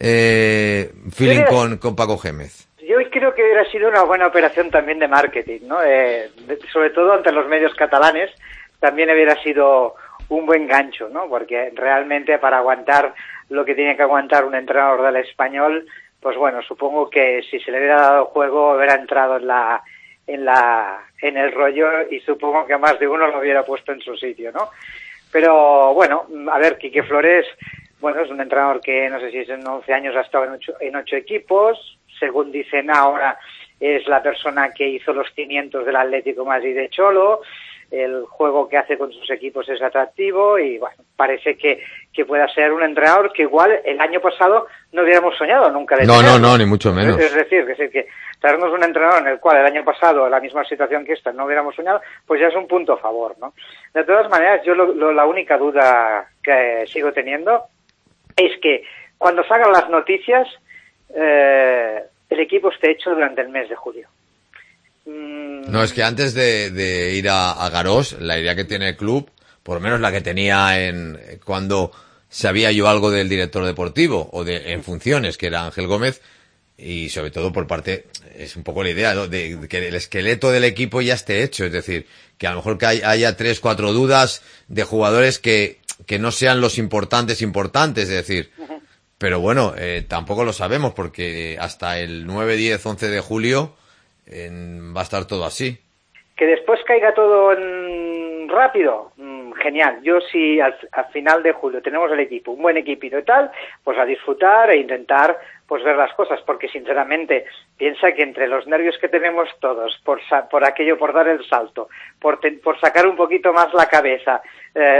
Speaker 1: eh, feeling
Speaker 5: Yo
Speaker 1: con, con Paco Gémez.
Speaker 5: Yo creo que hubiera sido una buena operación también de marketing, ¿no? Eh, de- sobre todo ante los medios catalanes, también hubiera sido un buen gancho, ¿no? Porque realmente para aguantar lo que tiene que aguantar un entrenador del Español, pues bueno, supongo que si se le hubiera dado juego hubiera entrado en la en la en el rollo y supongo que más de uno lo hubiera puesto en su sitio, ¿no? Pero bueno, a ver, Quique Flores, bueno, es un entrenador que no sé si es en once años ha estado en ocho, en ocho equipos, según dicen ahora es la persona que hizo los cimientos del Atlético de Madrid de Cholo, el juego que hace con sus equipos es atractivo y bueno, parece que, que pueda ser un entrenador que igual el año pasado no hubiéramos soñado nunca de
Speaker 1: No, no,
Speaker 5: tenerlo.
Speaker 1: no, ni mucho menos.
Speaker 5: Es decir, que, es decir, que traernos un entrenador en el cual el año pasado, la misma situación que esta, no hubiéramos soñado, pues ya es un punto a favor, ¿no? De todas maneras, yo lo, lo- la única duda que sigo teniendo es que cuando salgan las noticias, eh, el equipo esté hecho durante el mes de julio. Mm,
Speaker 1: No, es que antes de, de ir a, a Garós, la idea que tiene el club, por lo menos la que tenía en cuando sabía yo algo del director deportivo o de en funciones, que era Ángel Gómez, y sobre todo por parte, es un poco la idea, ¿no? de, de que el esqueleto del equipo ya esté hecho, es decir, que a lo mejor que hay- haya tres, cuatro dudas de jugadores que, que no sean los importantes importantes, es decir, pero bueno, eh, tampoco lo sabemos porque hasta el nueve, diez, once de julio en- va a estar todo así.
Speaker 5: Que después caiga todo en rápido, mm, genial. Yo si al, al final de julio tenemos el equipo, un buen equipito y tal, pues a disfrutar e intentar pues ver las cosas, porque sinceramente piensa que entre los nervios que tenemos todos, por sa- por aquello, por dar el salto, por, te- por sacar un poquito más la cabeza, eh,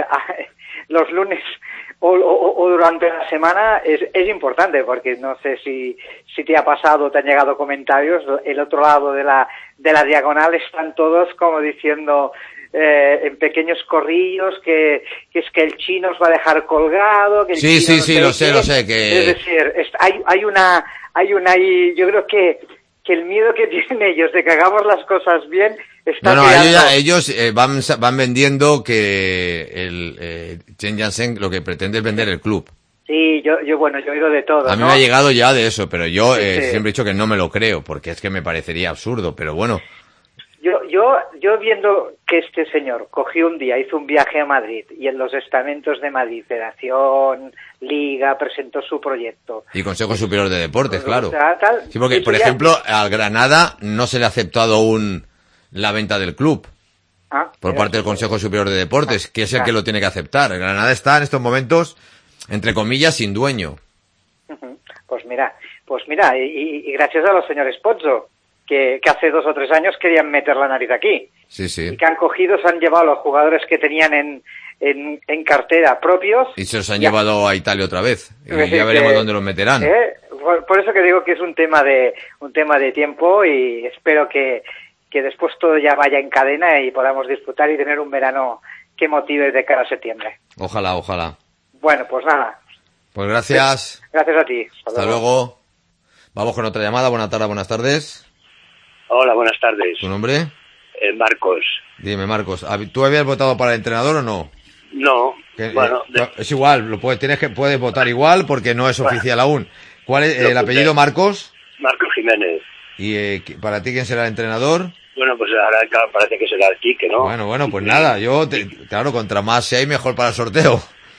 Speaker 5: los lunes o, o- o durante la semana es, es importante, porque no sé si, si te ha pasado, te han llegado comentarios, el otro lado de la, de la diagonal están todos como diciendo eh, en pequeños corrillos que, que es que el chino os va a dejar colgado, que el
Speaker 1: Sí,
Speaker 5: chino
Speaker 1: sí,
Speaker 5: no
Speaker 1: sí,
Speaker 5: sé
Speaker 1: lo
Speaker 5: qué.
Speaker 1: sé, lo sé, que-
Speaker 5: Es decir, es- hay, hay una, hay una ahí, yo creo que, que el miedo que tienen ellos de que hagamos las cosas bien está
Speaker 1: No, no,
Speaker 5: creando-
Speaker 1: ellos, ya- ellos eh, van, sa- van vendiendo que el eh, Chen Jansen lo que pretende es vender el club.
Speaker 5: Sí, yo, yo, bueno, yo he oído de todo,
Speaker 1: A mí
Speaker 5: ¿no?
Speaker 1: me ha llegado ya de eso, pero yo
Speaker 5: Sí,
Speaker 1: eh,
Speaker 5: sí.
Speaker 1: siempre he dicho que no me lo creo, porque es que me parecería absurdo, pero bueno.
Speaker 5: Yo, yo, yo viendo que este señor cogió un día, hizo un viaje a Madrid y en los estamentos de Madrid, Federación, Liga, presentó su proyecto.
Speaker 1: Y Consejo Superior de Deportes, claro.
Speaker 5: O sea, tal,
Speaker 1: Sí, porque,
Speaker 5: y
Speaker 1: por
Speaker 5: tú ya-
Speaker 1: ejemplo, al Granada no se le ha aceptado aún la venta del club
Speaker 5: Ah,
Speaker 1: por
Speaker 5: mira,
Speaker 1: parte del Consejo Superior de Deportes, que es el
Speaker 5: Ah.
Speaker 1: que lo tiene que aceptar. El Granada está en estos momentos, entre comillas, sin dueño.
Speaker 5: Ujú. Pues mira, pues mira, y, y gracias a los señores Pozzo, que, que hace dos o tres años querían meter la nariz aquí,
Speaker 1: Sí,
Speaker 5: y
Speaker 1: sí.
Speaker 5: que han cogido, se han llevado a los jugadores que tenían en, en, en cartera propios.
Speaker 1: Y se los han
Speaker 5: Ya.
Speaker 1: llevado a Italia otra vez. Y
Speaker 5: Es decir,
Speaker 1: ya veremos
Speaker 5: que-
Speaker 1: dónde los meterán.
Speaker 5: ¿eh? Por, por eso que digo que es un tema de un tema de tiempo y espero que, que después todo ya vaya en cadena y podamos disfrutar y tener un verano que motive de cara a septiembre.
Speaker 1: Ojalá, ojalá.
Speaker 5: Bueno, pues nada,
Speaker 1: Pues gracias.
Speaker 5: gracias a ti.
Speaker 1: Hasta luego. Vamos con otra llamada. Buenas tardes, buenas tardes.
Speaker 7: Hola, buenas tardes.
Speaker 1: ¿Tu nombre?
Speaker 7: Eh, Marcos.
Speaker 1: Dime, Marcos. ¿Tú habías votado para el entrenador o no?
Speaker 7: No,
Speaker 1: Que,
Speaker 7: bueno,
Speaker 1: eh,
Speaker 7: de-
Speaker 1: es igual, lo puedes, tienes que puedes votar igual porque no es
Speaker 7: Bueno.
Speaker 1: oficial aún. ¿Cuál es
Speaker 7: Lo
Speaker 1: el apellido
Speaker 7: apunté.
Speaker 1: Marcos?
Speaker 7: Marcos Jiménez.
Speaker 1: ¿Y eh, qui- para ti quién será el entrenador?
Speaker 7: Bueno, pues ahora parece que será el Quique, ¿no?
Speaker 1: Bueno, bueno, pues nada, yo, te- claro, contra más hay, mejor para el sorteo.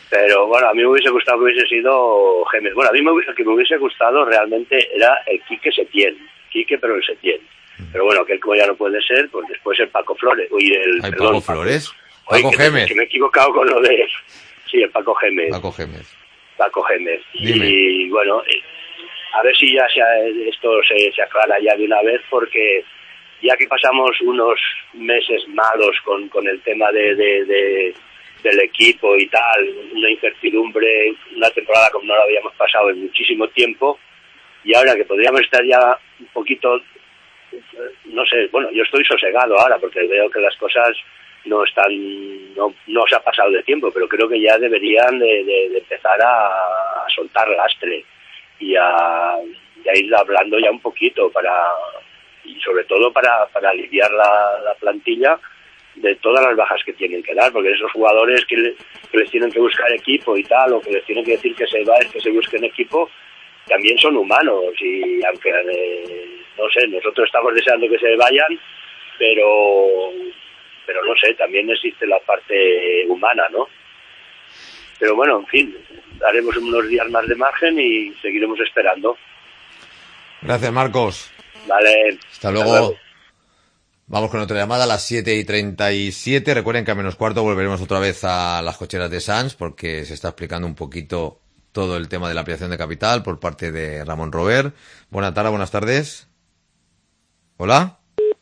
Speaker 7: Pero bueno, a mí me hubiese gustado que hubiese sido Gémez. Bueno, a mí me hubiese, que me hubiese gustado realmente era el Quique Setién. Quique, pero el Setién. Pero bueno, que como ya no puede ser, pues después el Paco Flores. Oye, el,
Speaker 1: ¿Hay
Speaker 7: perdón,
Speaker 1: Paco Flores?
Speaker 7: Oye,
Speaker 1: Paco
Speaker 7: que,
Speaker 1: Gémez.
Speaker 7: Que me he equivocado con lo de... Sí, el Paco Gémez.
Speaker 1: Paco Gémez.
Speaker 7: Paco Gémez.
Speaker 1: Dime.
Speaker 7: Y bueno, a ver si ya se, esto se, se aclara ya de una vez, porque ya que pasamos unos meses malos con, con el tema de, de, de del equipo y tal, una incertidumbre, una temporada como no la habíamos pasado en muchísimo tiempo, y ahora que podríamos estar ya un poquito, no sé, bueno, yo estoy sosegado ahora porque veo que las cosas no están, no, no se ha pasado de tiempo, pero creo que ya deberían de, de, de empezar a, a soltar lastre y a, y a ir hablando ya un poquito para, y sobre todo para, para aliviar la, la plantilla de todas las bajas que tienen que dar, porque esos jugadores que, le, que les tienen que buscar equipo y tal, o que les tienen que decir que se va, que se busquen equipo, también son humanos, y aunque eh, no sé, nosotros estamos deseando que se vayan, pero pero no sé, también existe la parte humana, ¿no? Pero bueno, en fin, daremos unos días más de margen y seguiremos esperando.
Speaker 1: Gracias, Marcos.
Speaker 7: Vale.
Speaker 1: Hasta luego. Hasta luego. Vamos con otra llamada a las siete y treinta y siete. Recuerden que a menos cuarto volveremos otra vez a las cocheras de Sants, porque se está explicando un poquito todo el tema de la ampliación de capital por parte de Ramón Robert. Buenas tardes, buenas tardes. Hola.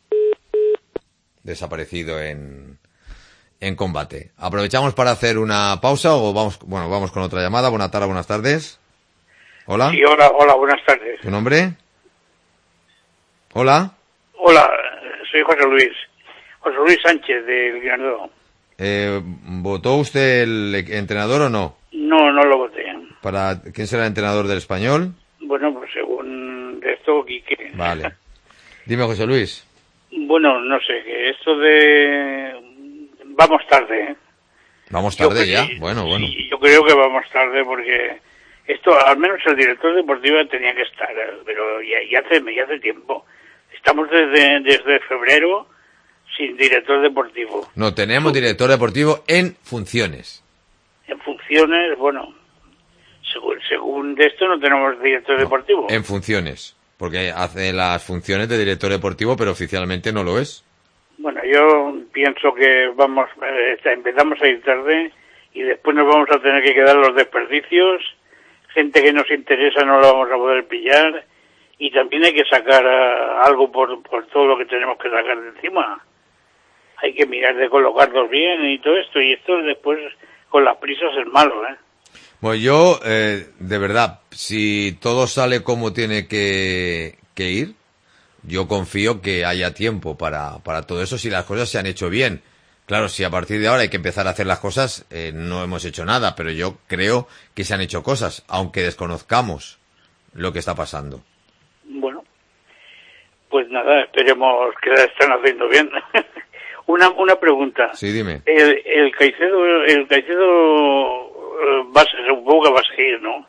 Speaker 1: Desaparecido en, en combate. ¿Aprovechamos para hacer una pausa o vamos, bueno, vamos con otra llamada? Buenas tardes, buenas tardes. Hola.
Speaker 8: Sí, hola, hola, buenas tardes.
Speaker 1: ¿Tu nombre? Hola.
Speaker 8: Hola, soy José Luis. José Luis Sánchez, del Granado.
Speaker 1: Eh, ¿Votó usted el entrenador o no?
Speaker 8: No, no lo voté.
Speaker 1: ¿Para quién será el entrenador del Español?
Speaker 8: Bueno, pues según esto, Quique.
Speaker 1: Vale. Dime, José Luis.
Speaker 8: Bueno, no sé, que esto de... Vamos tarde, ¿eh?
Speaker 1: ¿Vamos tarde
Speaker 8: yo,
Speaker 1: ya?
Speaker 8: Sí,
Speaker 1: bueno, bueno.
Speaker 8: Yo creo que vamos tarde porque esto, al menos el director deportivo tenía que estar, pero ya, ya, hace, ya hace tiempo. Estamos desde, desde febrero sin director deportivo.
Speaker 1: No, tenemos director deportivo en funciones.
Speaker 8: En funciones, bueno, según, según de esto no tenemos director
Speaker 1: no,
Speaker 8: deportivo.
Speaker 1: En funciones, porque hace las funciones de director deportivo, pero oficialmente no lo es.
Speaker 8: Bueno, yo pienso que vamos, eh, empezamos a ir tarde y después nos vamos a tener que quedar los desperdicios, gente que nos interesa no lo vamos a poder pillar, y también hay que sacar uh, algo por, por todo lo que tenemos que sacar de encima. Hay que mirar de colocarlos bien y todo esto, y esto después con las prisas es malo, ¿eh?
Speaker 1: Bueno, yo, eh, de verdad, si todo sale como tiene que, que ir, yo confío que haya tiempo para, para todo eso si las cosas se han hecho bien. Claro, si a partir de ahora hay que empezar a hacer las cosas, eh, no hemos hecho nada, pero yo creo que se han hecho cosas, aunque desconozcamos lo que está pasando.
Speaker 8: Bueno, pues nada, esperemos que la están haciendo bien. una una pregunta.
Speaker 1: Sí, dime.
Speaker 8: El, el Caicedo, el Caicedo va a ser, supongo que va a seguir, ¿no?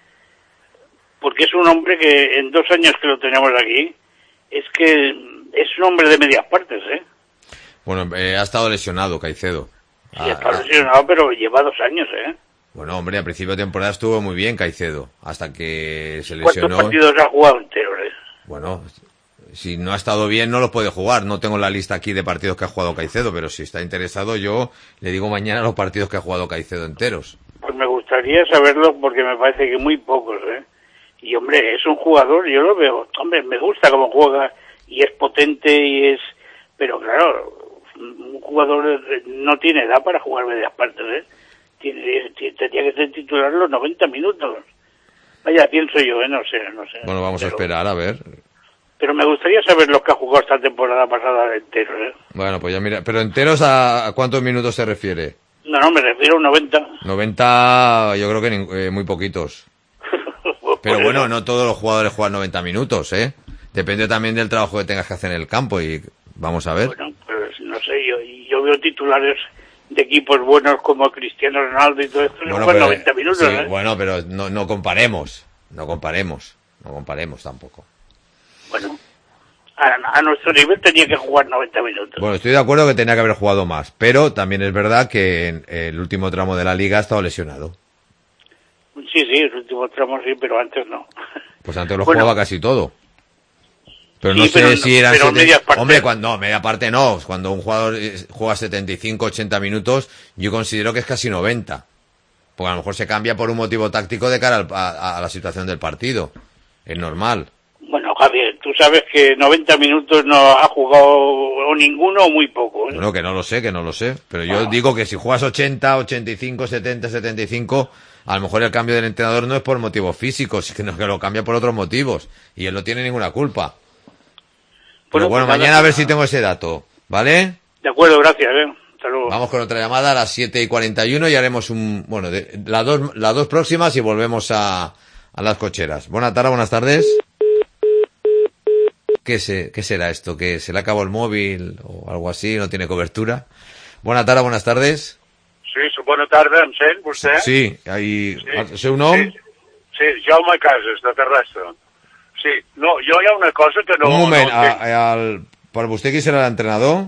Speaker 8: Porque es un hombre que en dos años que lo tenemos aquí, es que es un hombre de medias partes, ¿eh?
Speaker 1: Bueno, eh, ha estado lesionado Caicedo.
Speaker 8: Sí, ha estado lesionado, pero lleva dos años, ¿eh?
Speaker 1: Bueno, hombre, a principio de temporada estuvo muy bien Caicedo, hasta que se lesionó.
Speaker 8: ¿Cuántos partidos ha jugado enteros, eh?
Speaker 1: Bueno, si no ha estado bien no los puede jugar. No tengo la lista aquí de partidos que ha jugado Caicedo, pero si está interesado yo le digo mañana los partidos que ha jugado Caicedo enteros.
Speaker 8: Pues me gustaría saberlo porque me parece que muy pocos, ¿eh? Y hombre, es un jugador, yo lo veo, hombre, me gusta cómo juega y es potente y es... Pero claro, un jugador no tiene edad para jugar medias partes, ¿eh? Tiene, tendría que ser titular los noventa minutos. Vaya, pienso yo, ¿eh? No sé, no sé.
Speaker 1: Bueno, vamos
Speaker 8: pero,
Speaker 1: a esperar, a ver.
Speaker 8: Pero me gustaría saber los que ha jugado esta temporada pasada enteros, ¿eh?
Speaker 1: Bueno, pues ya mira, pero enteros a, ¿a cuántos minutos se refiere?
Speaker 8: No, no, me refiero a un noventa.
Speaker 1: noventa, yo creo que eh, muy poquitos. Pero bueno, no todos los jugadores juegan noventa minutos, ¿eh? Depende también del trabajo que tengas que hacer en el campo y vamos a ver.
Speaker 8: Bueno, pues no sé, yo, yo veo titulares de equipos buenos como Cristiano Ronaldo y todo esto, bueno, juegan noventa minutos,
Speaker 1: sí,
Speaker 8: ¿eh?
Speaker 1: Bueno, pero no, no comparemos, no comparemos, no comparemos tampoco.
Speaker 8: Bueno, a, a nuestro nivel tenía que jugar noventa minutos.
Speaker 1: Bueno, estoy de acuerdo que tenía que haber jugado más, pero también es verdad que en el último tramo de la liga ha estado lesionado.
Speaker 8: Sí, sí, el último tramo sí, pero antes no.
Speaker 1: Pues antes lo
Speaker 8: bueno,
Speaker 1: jugaba casi todo. Pero
Speaker 8: sí,
Speaker 1: no sé
Speaker 8: pero,
Speaker 1: si eran...
Speaker 8: Pero
Speaker 1: sete...
Speaker 8: media parte.
Speaker 1: Hombre, cuando, no, media parte no. Cuando un jugador juega setenta y cinco, ochenta minutos, yo considero que es casi noventa. Porque a lo mejor se cambia por un motivo táctico de cara al, a, a la situación del partido. Es normal.
Speaker 8: Bueno, Javier, tú sabes que noventa minutos no ha jugado o ninguno o muy poco, ¿eh?
Speaker 1: Bueno, que no lo sé, que no lo sé. Pero yo ah. digo que si juegas ochenta, ochenta y cinco, setenta, setenta y cinco... A lo mejor el cambio del entrenador no es por motivos físicos, sino que lo cambia por otros motivos. Y él no tiene ninguna culpa. Pero bueno, bueno mañana a ver si tengo ese dato, ¿vale?
Speaker 8: De acuerdo, gracias, ¿eh? Hasta luego.
Speaker 1: Vamos con otra llamada a las siete y cuarenta y uno y haremos un... Bueno, de, las dos las dos próximas y volvemos a, a las cocheras. Buenas tardes, buenas tardes. ¿Qué, se, ¿Qué será esto? ¿Que se le acabó el móvil o algo así? ¿No tiene cobertura? Buenas tardes, buenas tardes.
Speaker 9: Sí, bona tarda, em sent, vostè?
Speaker 1: Sí, ahí... Sí. ¿El seu nom?
Speaker 9: Sí, sí, Jaume Casas, de Terrassa. Sí, no, jo hi ha una cosa que no...
Speaker 1: Un moment,
Speaker 9: no
Speaker 1: a, al, per vostè qui serà l'entrenador?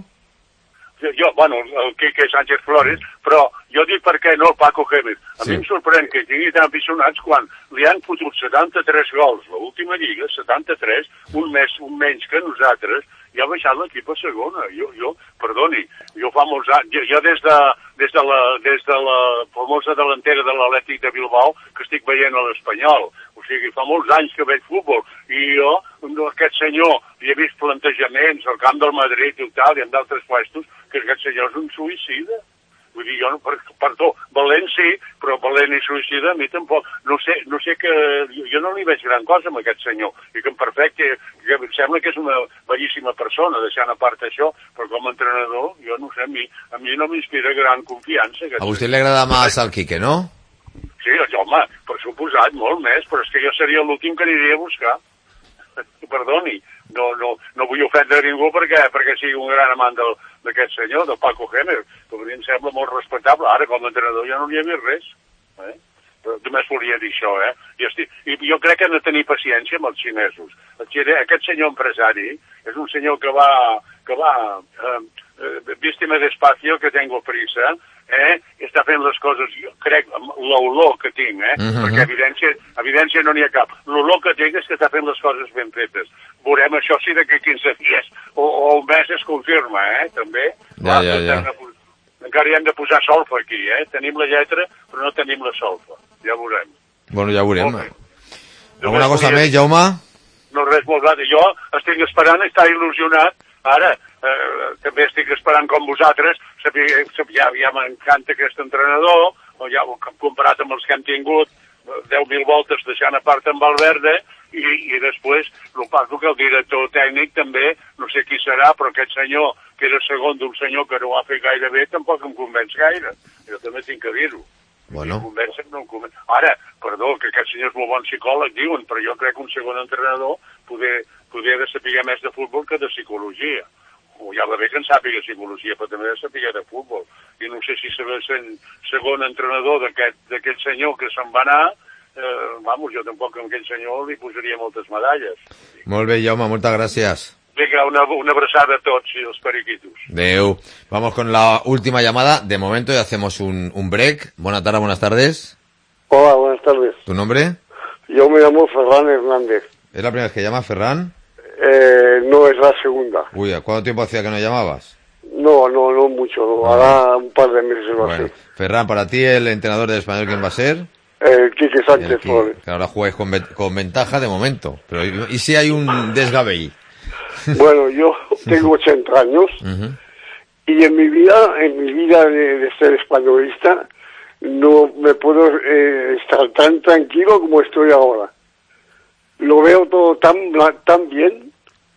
Speaker 9: Jo, bueno, el Quique Sánchez Flores, però jo dic per què no el Paco Gémez. A sí. mi em sorprèn que tingui tan aficionats quan li han fotut setanta-tres gols l'última lliga, setanta-tres, un mes, un menys que nosaltres, i ha baixat l'equip a segona. Jo, jo, perdoni, jo fa molts anys, jo, jo des de, des de la, des de la famosa delantera de l'Atlètic de Bilbao, que estic veient a l'Espanyol. O sigui, fa molts anys que veig futbol, i jo, aquest senyor, hi he vist plantejaments al camp del Madrid i tal, i en d'altres puestos, que aquest senyor és un suïcida. Vull dir, jo, no, perdó, valent sí, però valent i suïcida a mi tampoc. No sé, no sé que... Jo no li veig gran cosa amb aquest senyor. I que en perfecte, que em sembla que és una bellíssima persona, deixant a part això, però com a entrenador, jo no sé, a mi, a mi no m'inspira gran confiança.
Speaker 1: A vostè li agrada més el Quique, no?
Speaker 9: Sí, home, per suposat, molt més, però és que jo seria l'últim que aniria a buscar. Perdoni, no, no, no vull ofendre ningú perquè, perquè sigui un gran amant del, d'aquest senyor, del Paco Gémez, que a mi em sembla molt respectable. Ara, com a entrenador, ja no n'hi ha vist res. Eh? Però només volia dir això, eh? I, estic, I jo crec que han de tenir paciència amb els xinesos. El xine, aquest senyor empresari és un senyor que va, que va eh, eh, vístime despacio, que tengo prisa, eh? I està fent les coses, jo crec, l'olor que tinc, eh? Uh-huh. Perquè evidència, evidència no n'hi ha cap. L'olor que tinc és que està fent les coses ben fetes. Veurem això si d'aquí quinze dies o, o un mes es confirma, eh? També.
Speaker 1: Ja, ja, ja.
Speaker 9: Encara hi hem de posar solfa aquí, eh? Tenim la lletra, però no tenim la solfa. Ja veurem.
Speaker 1: Bueno, ja veurem. Alguna cosa més, Jaume?
Speaker 9: No, res molt clar. Jo estic esperant, estar il·lusionat. Ara, eh, també estic esperant com vosaltres, saber, saber, ja, ja m'encanta aquest entrenador, o ja comparat amb els que hem tingut, deu mil voltes deixant a part amb Valverde, i, i després, el passo que el director tècnic també, no sé qui serà, però aquest senyor, que era segon d'un senyor que no ho ha fet gaire bé, tampoc em convenç gaire. Jo també tinc que dir-ho.
Speaker 1: Bueno.
Speaker 9: Convencen, no em convenç. Ara, perdó, que aquest senyor és molt bon psicòleg, diuen, però jo crec que un segon entrenador poder, poder de saber més de futbol que de psicologia. O ja va bé que en sàpiga psicologia, però també de saber de futbol. I no sé si saber sent segon entrenador d'aquest senyor que se'n va anar, eh, vamos, jo tampoc amb aquell senyor li posaria moltes medalles.
Speaker 1: Molt bé, Jaume, moltes gràcies.
Speaker 9: Venga, una, una abraçada a tots y los periquitos.
Speaker 1: Deu. Vamos con la última llamada. De momento ya hacemos un, un break. Buenas tardes, buenas tardes.
Speaker 10: Hola, buenas tardes.
Speaker 1: ¿Tu nombre?
Speaker 10: Yo me llamo Ferran Hernández.
Speaker 1: ¿Es la primera vez que llamas, Ferran?
Speaker 10: Eh, no, es la segunda.
Speaker 1: Uy, ¿cuánto tiempo hacía que no llamabas?
Speaker 10: No, no, no mucho. No. Ahora un par de meses lo
Speaker 1: bueno,
Speaker 10: hace.
Speaker 1: Ferran, para ti el entrenador del Español, ¿quién va a ser?
Speaker 10: El Quique Sánchez Flores.
Speaker 1: Que ahora jugáis con, con ventaja de momento. Pero ¿y si hay un desgabell?
Speaker 10: Bueno, yo tengo ochenta años uh-huh. y en mi vida, en mi vida de, de ser españolista, no me puedo eh, estar tan tranquilo como estoy ahora. Lo veo todo tan tan bien,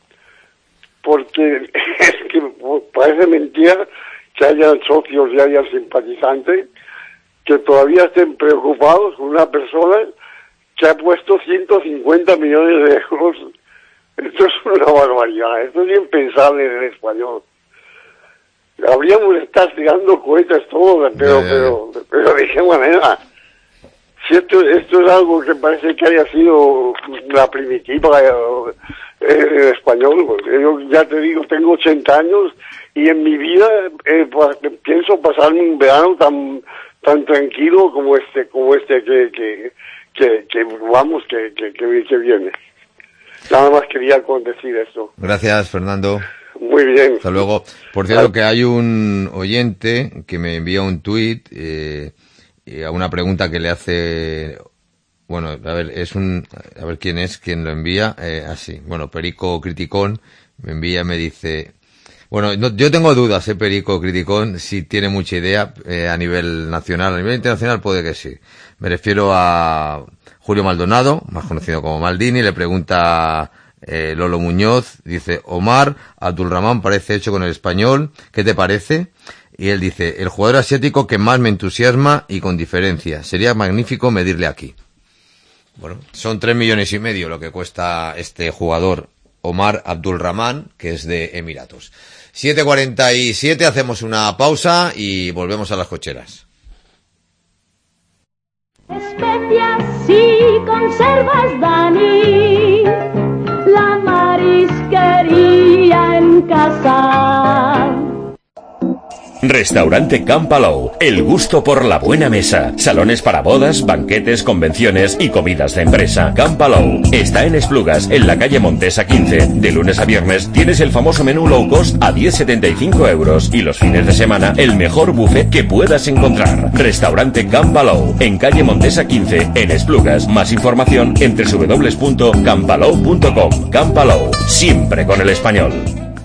Speaker 10: porque es que parece mentira que hayan socios y hayan simpatizantes que todavía estén preocupados con una persona que ha puesto ciento cincuenta millones de euros. Esto es una barbaridad, esto es impensable en el español. Habríamos de estar tirando cohetes todos, pero, yeah, yeah, pero, yeah. pero de qué manera. Si esto, esto es algo que parece que haya sido la primitiva eh, en español. Porque yo ya te digo, tengo ochenta años y en mi vida eh, pues, pienso pasarme un verano tan tan tranquilo como este como este que que que, que vamos que, que, que, que viene. Nada más quería decir esto.
Speaker 1: Gracias, Fernando.
Speaker 10: Muy bien.
Speaker 1: Hasta luego. Por cierto, que hay un oyente que me envía un tuit eh, a una pregunta que le hace... Bueno, a ver, es un... A ver quién es quien lo envía. Eh, así, bueno, Perico Criticón me envía, me dice... Bueno, no, yo tengo dudas, eh, Perico Criticón, si tiene mucha idea eh, a nivel nacional. A nivel internacional puede que sí. Me refiero a Julio Maldonado, más conocido como Maldini, le pregunta eh, Lolo Muñoz, dice, Omar Abdulrahman parece hecho con el español, ¿qué te parece? Y él dice, el jugador asiático que más me entusiasma y con diferencia. Sería magnífico medirle aquí. Bueno, son tres millones y medio lo que cuesta este jugador Omar Abdulrahman, que es de Emiratos. siete cuarenta y siete, hacemos una pausa y volvemos a las cocheras.
Speaker 2: Especias y conservas, Dani, la marisquería en casa.
Speaker 4: Restaurante Can Palou, el gusto por la buena mesa. Salones para bodas, banquetes, convenciones y comidas de empresa. Can Palou está en Esplugas, en la calle Montesa quince. De lunes a viernes tienes el famoso menú low cost a diez setenta y cinco euros y los fines de semana el mejor buffet que puedas encontrar. Restaurante Can Palou, en calle Montesa quince, en Esplugas. Más información en doble u doble u doble u punto can palou punto com. Can Palou, siempre con el español.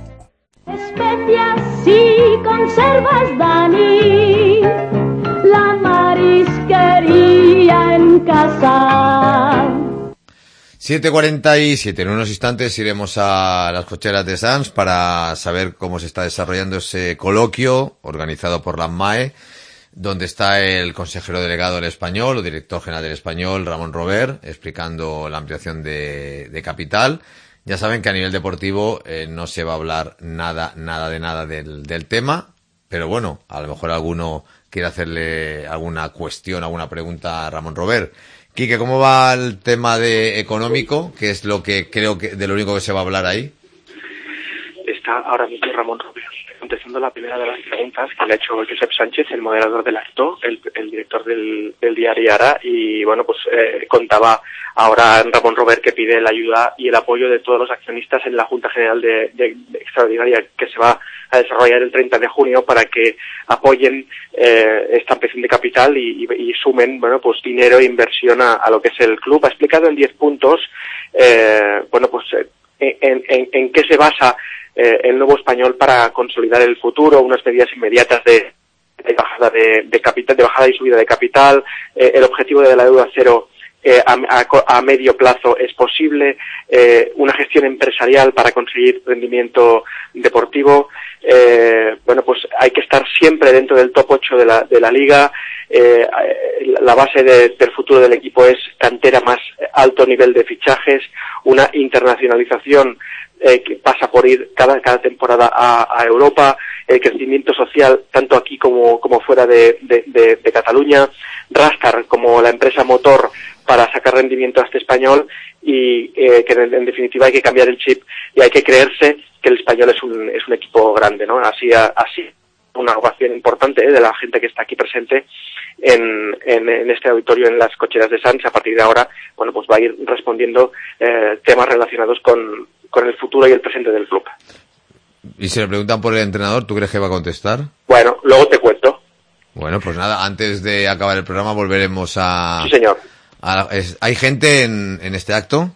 Speaker 2: Especias y conservas, Dani, la marisquería en casa.
Speaker 1: siete cuarenta y siete, en unos instantes iremos a las cocheras de Sants para saber cómo se está desarrollando ese coloquio organizado por la M A E, donde está el consejero delegado del Español, o director general del Español, Ramón Robert, explicando la ampliación de, de capital. Ya saben que a nivel deportivo eh, no se va a hablar nada, nada de nada del, del tema, pero bueno, a lo mejor alguno quiere hacerle alguna cuestión, alguna pregunta a Ramón Robert. Quique, ¿cómo va el tema de económico? Que es lo que creo que de lo único que se va a hablar ahí.
Speaker 5: Está ahora mismo Ramón Robert contestando la primera de las preguntas que le ha hecho Josep Sánchez, el moderador del acto, el, el director del, del diario Ara, y bueno, pues eh, contaba ahora Ramón Robert que pide la ayuda y el apoyo de todos los accionistas en la Junta General de, de, de Extraordinaria que se va a desarrollar el treinta de junio para que apoyen eh, esta ampliación de capital y, y, y sumen, bueno, pues dinero e inversión a, a lo que es el club. Ha explicado en diez puntos, eh, bueno, pues en, en, en qué se basa eh, el nuevo Español para consolidar el futuro, unas medidas inmediatas de, de bajada de, de capital, de bajada y subida de capital, eh, el objetivo de la deuda cero eh, a, a, a medio plazo es posible, eh, una gestión empresarial para conseguir rendimiento deportivo. Eh, bueno, pues hay que estar siempre dentro del top ocho de la, de la liga. Eh, la base de, del futuro del equipo es cantera, más alto nivel de fichajes, una internacionalización eh, que pasa por ir cada, cada temporada a, a Europa, el crecimiento social tanto aquí como, como fuera de, de, de, de Cataluña, Rascar como la empresa motor para sacar rendimiento a este Español y eh, que en, en definitiva hay que cambiar el chip y hay que creerse que el Español es un, es un equipo grande, ¿no? Así, así una ovación importante ¿eh? de la gente que está aquí presente en, en, en este auditorio en las cocheras de Sants. A partir de ahora, bueno, pues va a ir respondiendo eh, temas relacionados con, con el futuro y el presente del club.
Speaker 1: Y si le preguntan por el entrenador, ¿tú crees que va a contestar?
Speaker 5: Bueno, luego te cuento.
Speaker 1: Bueno, pues nada, antes de acabar el programa volveremos a...
Speaker 5: Sí, señor.
Speaker 1: a, es, ¿hay gente en, en este acto?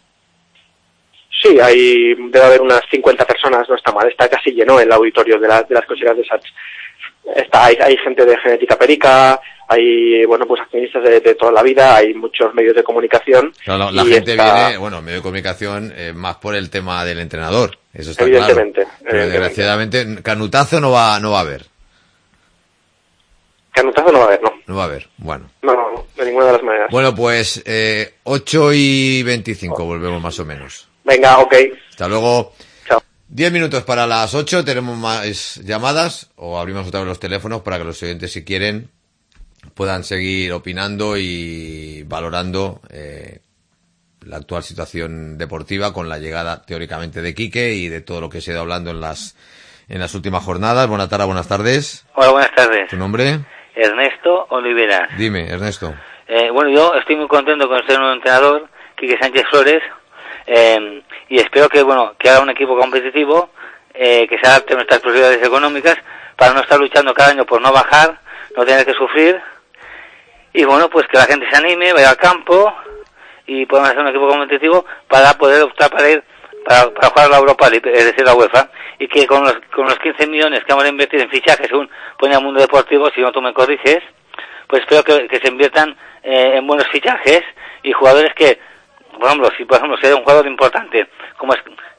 Speaker 5: Sí, hay, debe haber unas cincuenta personas, no está mal, está casi lleno el auditorio de, la, de las cocheras de Sants. Está, hay, hay gente de Genética Perica, hay, bueno, pues accionistas de, de toda la vida, hay muchos medios de comunicación.
Speaker 1: Claro, la gente está... viene, bueno, medio de comunicación, eh, más por el tema del entrenador, eso está
Speaker 5: evidentemente,
Speaker 1: claro. Pero
Speaker 5: evidentemente.
Speaker 1: desgraciadamente, canutazo no va, no va a haber.
Speaker 5: Canutazo no va a haber, no.
Speaker 1: No va a haber, bueno.
Speaker 5: No, no, no, de ninguna de las maneras.
Speaker 1: Bueno, pues, eh, ocho y veinticinco, volvemos más o menos.
Speaker 5: Venga, ok.
Speaker 1: Hasta luego.
Speaker 5: Chao.
Speaker 1: Diez minutos para las ocho, tenemos más llamadas, o abrimos otra vez los teléfonos para que los oyentes, si quieren, puedan seguir opinando y valorando eh, la actual situación deportiva con la llegada teóricamente de Quique y de todo lo que se ha ido hablando en las en las últimas jornadas. Buenas tardes, buenas tardes.
Speaker 11: Hola, buenas tardes.
Speaker 1: ¿Tu nombre?
Speaker 11: Ernesto Olivera.
Speaker 1: Dime, Ernesto.
Speaker 11: Eh, bueno, yo estoy muy contento con este nuevo entrenador, Quique Sánchez Flores, eh, y espero que, bueno, que haga un equipo competitivo, eh, que se adapte a nuestras posibilidades económicas, para no estar luchando cada año por no bajar, no tener que sufrir, y bueno, pues que la gente se anime, vaya al campo, y podamos hacer un equipo competitivo para poder optar para ir, para, para jugar la Europa League, es decir, la UEFA, y que con los, con los quince millones que vamos a invertir en fichajes, según pone el Mundo Deportivo, si no tú me corriges, pues espero que, que se inviertan eh, en buenos fichajes y jugadores que, por ejemplo, si por ejemplo se da un jugador importante, como es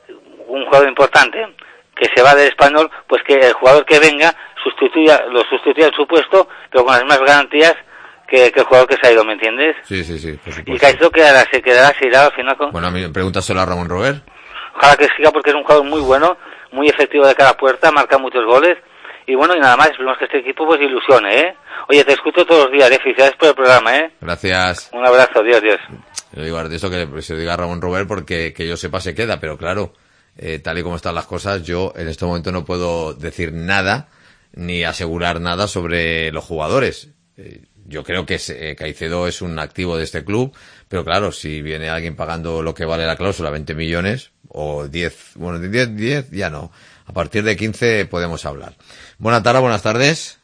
Speaker 11: un jugador importante que se va del Español, pues que el jugador que venga sustituya, lo sustituya en su puesto, pero con las mismas garantías que, que el jugador que se ha ido, ¿me entiendes?
Speaker 1: Sí, sí, sí, por supuesto.
Speaker 11: Y Caicedo quedará, se quedará, se irá al final con...
Speaker 1: Bueno, a mí pregúntaselo a Ramón Robert.
Speaker 11: Ojalá que siga, porque es un jugador muy bueno, muy efectivo de cada puerta, marca muchos goles, y bueno, y nada más, esperemos que este equipo pues ilusione, ¿eh? Oye, te escucho todos los días, ¿eh? Felicidades por el programa, ¿eh?
Speaker 1: Gracias.
Speaker 11: Un abrazo, Dios, Dios.
Speaker 1: Yo digo de eso que se lo diga a Ramón Robert porque que yo sepa se queda, pero claro, eh, tal y como están las cosas, yo en este momento no puedo decir nada ni asegurar nada sobre los jugadores. Eh, yo creo que eh, Caicedo es un activo de este club, pero claro, si viene alguien pagando lo que vale la cláusula, veinte millones o diez, bueno, diez, diez ya no. A partir de quince podemos hablar. Buenas tardes, buenas tardes.